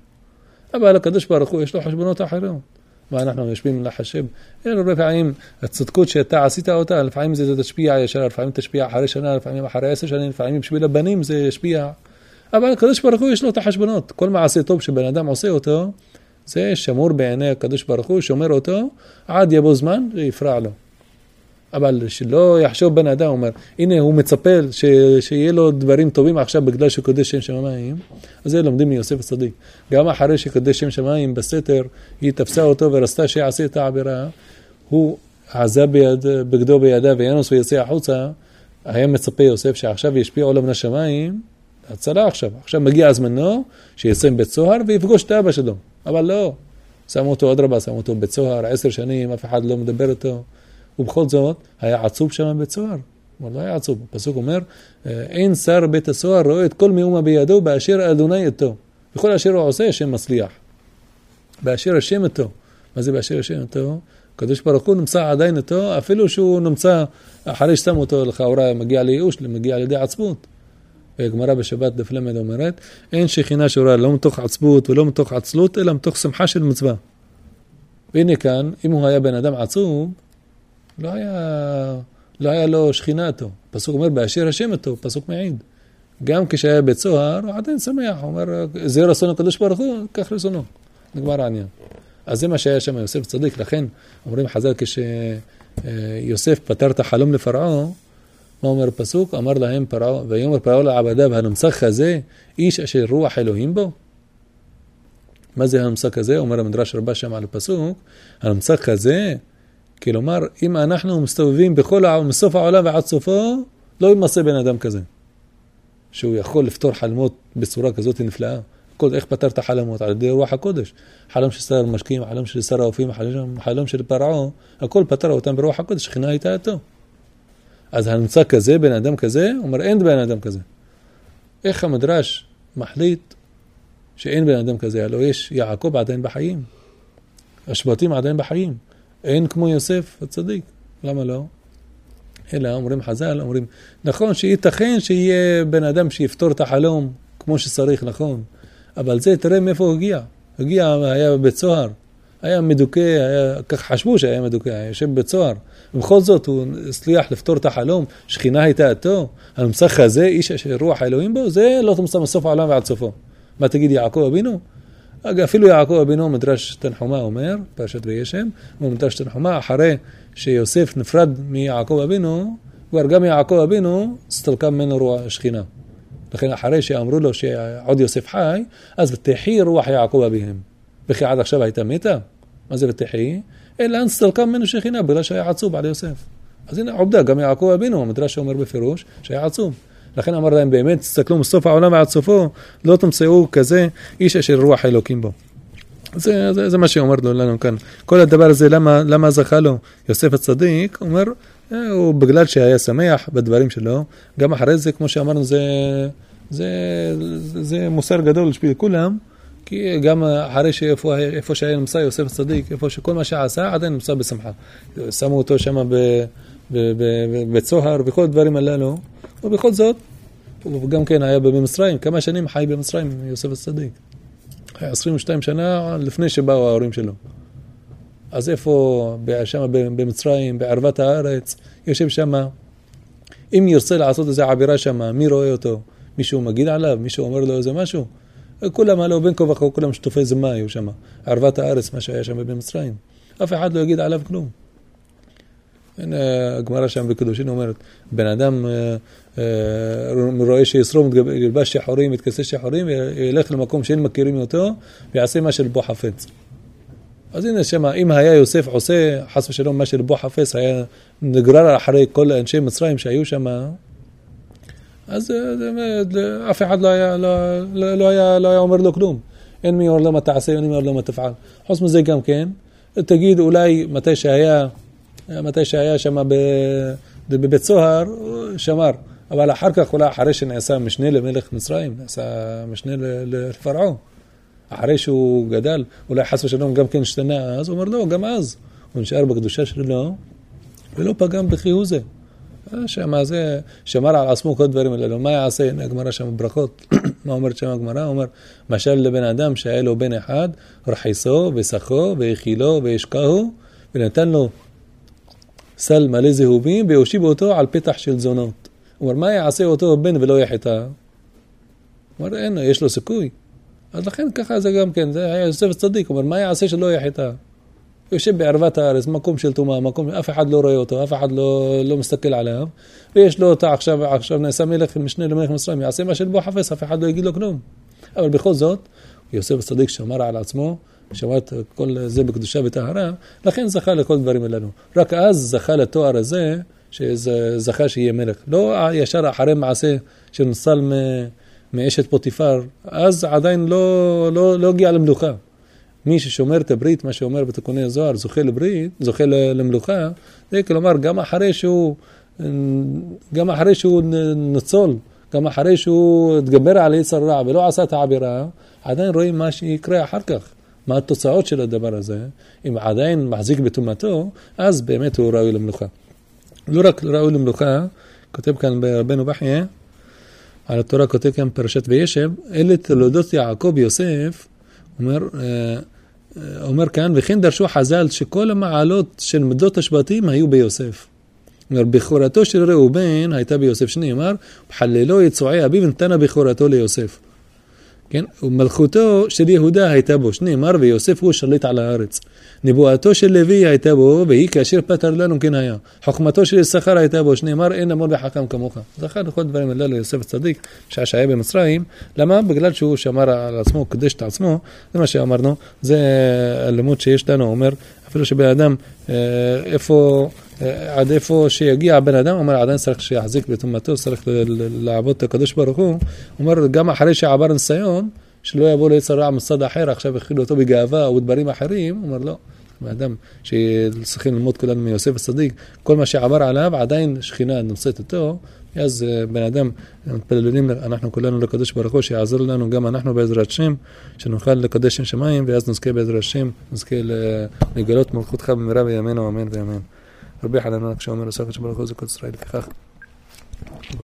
אבל הקדוש ברוך הוא יש לו חשבונות אחרות. ואנחנו יושבים לחשב, אין הרבה פעמים הצדקות שאתה עשית אותה, לפעמים זה תשפיע ישר, לפעמים תשפיע אחרי שנה, לפעמים אחרי עשר שנים, לפעמים בשביל הבנים זה ישפיע. אבל הקדוש ברוך הוא יש לו את החשבונות. כל מעשה טוב שבן אדם עושה אותו, זה שמור בעיני הקדוש ברוך הוא, שומר אותו, עד יבוא זמן ויפרע לו. אבל שלא יחשוב בן אדם, אומר, הנה הוא מצפה ש... שיהיה לו דברים טובים עכשיו בגלל שהוא קודש שם שמיים, אז זה לומדים מיוסף הצדיק. גם אחרי שקודש שם שמיים בסתר, היא תפסה אותו ורצתה שיעשה את העבירה, הוא עזה ביד, בגדו בידה וינוס ויצא החוצה, היה מצפה יוסף שעכשיו ישפיע עולם השמיים, הצלה עכשיו, עכשיו מגיע הזמנו, שיצא בית סוהר ויפגוש את אבא שלו, אבל לא, שמו אותו עוד רבה, שמו אותו בית סוהר, עשר שנים, אף אחד לא מדבר אותו, ובכל זאת, היה עצוב שם בבית סוהר. אבל לא היה עצוב. הפסוק אומר, אין שר בית הסוהר רואה את כל מאומה בידו, באשר אדוני איתו. וכל אשר הוא עושה, השם מצליח. באשר השם איתו. מה זה באשר השם איתו? הקדוש ברוך הוא נמצא עדיין איתו, אפילו שהוא נמצא, אחרי ששם אותו לכאורה, מגיע לייאוש, מגיע לידי עצבות. והגמרא בשבת דף למד אומרת, אין שכינה שורה לא מתוך עצבות ולא מתוך עצלות, אלא מתוך שמחה של מצווה. והנה כאן, אם הוא היה בן אדם עצוב, לא היה, לא היה לו שכינה איתו. פסוק אומר, באשר השם איתו, פסוק מעיד. גם כשהיה בית סוהר, הוא עדיין שמח. הוא אומר, זה רצון הקדוש ברוך הוא, כך רצונו. נגמר העניין. אז זה מה שהיה שם יוסף צדיק. לכן, אומרים חז"ל, כשיוסף פתר את החלום לפרעה, מה אומר פסוק? אמר להם פרעה, ויאמר פרעה לעבדיו, הנמצא הזה, איש אשר רוח אלוהים בו. מה זה הנמצא הזה? אומר המדרש רבה שם על הפסוק, הנמצא הזה, כלומר, אם אנחנו מסתובבים בכל העולם, מסוף העולם ועד סופו, לא ימצא בן אדם כזה. שהוא יכול לפתור חלמות בצורה כזאת נפלאה. איך פתר את החלמות? על ידי רוח הקודש. חלום של שר המשקים, חלום של שר האופים, חלום, חלום של פרעה, הכל פתר אותם ברוח הקודש, שכינה הייתה איתו. אז הנמצא כזה, בן אדם כזה, אומר, אין בן אדם כזה. איך המדרש מחליט שאין בן אדם כזה? הלוא יש יעקב עדיין בחיים. השבטים עדיין בחיים. אין כמו יוסף הצדיק. למה לא? אלא אומרים חז"ל, אומרים, נכון שייתכן שיהיה בן אדם שיפתור את החלום כמו שצריך, נכון. אבל זה, תראה מאיפה הוא הגיע. הגיע, היה בבית סוהר. היה מדוכא, היה, כך חשבו שהיה מדוכא, היה יושב בבית סוהר. ובכל זאת הוא הצליח לפתור את החלום, שכינה הייתה איתו. הנמצא הזה, איש אשר רוח האלוהים בו, זה לא תמצא מסוף העולם ועד סופו. מה תגיד יעקב אבינו? אפילו יעקב אבינו, מדרש תנחומה אומר, פרשת וישב, מדרש תנחומה, אחרי שיוסף נפרד מיעקב אבינו, כבר גם יעקב אבינו סתלקה ממנו רוח שכינה. לכן אחרי שאמרו לו שעוד יוסף חי, אז ותחי רוח יעקב אביהם. וכי עד עכשיו הייתה מתה? מה זה ותחי? אלא סתלקה ממנו שכינה, בגלל שהיה עצוב על יוסף. אז הנה עובדה, גם יעקב אבינו, המדרש אומר בפירוש, שהיה עצוב. לכן אמר להם, באמת, תסתכלו מסוף העולם ועד סופו, לא תמצאו כזה איש אשר רוח אלוקים בו. זה, זה, זה מה שאומר לנו כאן. כל הדבר הזה, למה, למה זכה לו יוסף הצדיק, אומר, הוא בגלל שהיה שמח בדברים שלו, גם אחרי זה, כמו שאמרנו, זה, זה, זה, זה מוסר גדול בשביל כולם, כי גם אחרי שאיפה, איפה שהיה נמצא יוסף הצדיק, איפה שכל מה שעשה, עדיין נמצא בשמחה. שמו אותו שם בבית סוהר, וכל הדברים הללו, ובכל זאת, הוא גם כן היה במצרים, כמה שנים חי במצרים, יוסף הצדיק. היה עשרים ושתיים שנה לפני שבאו ההורים שלו. אז איפה, שם במצרים, בערבת הארץ, יושב שם, אם ירצה לעשות איזה עבירה שם, מי רואה אותו? מישהו מגיד עליו? מישהו אומר לו איזה משהו? כולם עלו בין כה וכה, כולם שטופי זמה היו שם. ערבת הארץ, מה שהיה שם במצרים. אף אחד לא יגיד עליו כלום. הנה הגמרא שם בקדושין אומרת, בן אדם רואה שישרום, ילבש שחורים, יתכסה שחורים, ילך למקום שאין מכירים אותו, ויעשה מה שלבו חפץ. אז הנה שמה, אם היה יוסף עושה, חס ושלום, מה שלבו חפץ, היה נגרר אחרי כל אנשי מצרים שהיו שם, אז אף אחד לא היה, לא, לא היה, לא היה אומר לו כלום. אין מי אומר לו מה תעשה, אין מי אומר לו מה תפעל. חוץ מזה גם כן, תגיד אולי מתי שהיה, מתי שהיה שם בבית סוהר, שמר. אבל אחר כך אולי אחרי שנעשה משנה למלך מצרים, נעשה משנה לפרעו. אחרי שהוא גדל, אולי חס ושלום גם כן השתנה, אז הוא אומר לא, גם אז. הוא נשאר בקדושה שלו, ולא פגם בכיהו זה. שמה זה, שמר על עצמו כל דברים האלו. מה יעשה? הנה הגמרא שם ברכות. מה אומרת שם הגמרא? הוא אומר, משל לבן אדם שהיה לו בן אחד, רחיסו וסחו והאכילו והשקהו, ונתן לו סל מלא זהובים, והושיב אותו על פתח של זונות. הוא אומר, מה יעשה אותו בן ולא יחטא? הוא אומר, אין, יש לו סיכוי. אז לכן ככה זה גם כן, זה היה יוסף צדיק. הוא אומר, מה יעשה שלא יחטא? יושב בערבת הארץ, מקום של תומה, מקום, אף אחד לא רואה אותו, אף אחד לא, לא מסתכל עליו, ויש לו אותה עכשיו, עכשיו נעשה מלך, משנה למלך מצרים, יעשה מה שלבו חפץ, אף אחד לא יגיד לו כלום. אבל בכל זאת, יוסף הצדיק שמר על עצמו, שמר את כל זה בקדושה וטהרה, לכן זכה לכל דברים האלו. רק אז זכה לתואר הזה, שזכה שיהיה מלך. לא ישר אחרי מעשה שנוצל מאשת פוטיפר, אז עדיין לא, לא, לא הגיע למלוכה. מי ששומר את הברית, מה שאומר בתיקוני הזוהר, זוכה לברית, זוכה למלוכה, זה כלומר, גם אחרי שהוא, גם אחרי שהוא נצול, גם אחרי שהוא התגבר על יצר רע ולא עשה את העבירה, עדיין רואים מה שיקרה אחר כך, מה התוצאות של הדבר הזה. אם עדיין מחזיק בתומתו, אז באמת הוא ראוי למלוכה. לא רק ראוי למלוכה, כותב כאן ברבנו בחיה, על התורה כותב כאן פרשת וישב, אלה תולדות יעקב יוסף, אומר, אומר כאן, וכן דרשו חז"ל שכל המעלות של מדות השבטים היו ביוסף. אומר, בכורתו של ראובן הייתה ביוסף, שנאמר, בחללו יצועי אביו נתנה בכורתו ליוסף. כן? ומלכותו של יהודה הייתה בו, שנאמר, ויוסף הוא שליט על הארץ. נבואתו של לוי הייתה בו, והיא כאשר פטר לנו כן היה. חוכמתו של יששכר הייתה בו, שנאמר, אין אמור וחכם כמוך. זכר לכל דברים האלה ליוסף הצדיק, שעה שהיה במצרים. למה? בגלל שהוא שמר על עצמו, קדש את עצמו. זה מה שאמרנו, זה הלימוד שיש לנו, אומר, אפילו שבן אדם, איפה, עד איפה שיגיע הבן אדם, אומר, עדיין צריך שיחזיק בתומתו, צריך לעבוד את הקדוש ברוך הוא. אומר, גם אחרי שעבר ניסיון, שלא יבוא ליצר רע מצד אחר, עכשיו הכילו אותו בגאווה או דברים אחרים, הוא אומר, לא. האדם שצריכים ללמוד כולנו מיוסף הצדיק, כל מה שעבר עליו, עדיין שכינה נמצאת אותו, אז בן אדם, מתפללים אנחנו כולנו לקדוש ברוך הוא, שיעזור לנו גם אנחנו בעזרת שם, שנוכל לקדש שם שמיים, ואז נזכה בעזרת שם, נזכה לגלות מלכותך במהרה בימינו, אמן ואמן. רבי חנן כשאומר לסוף ברוך הוא זכות ישראל, לפיכך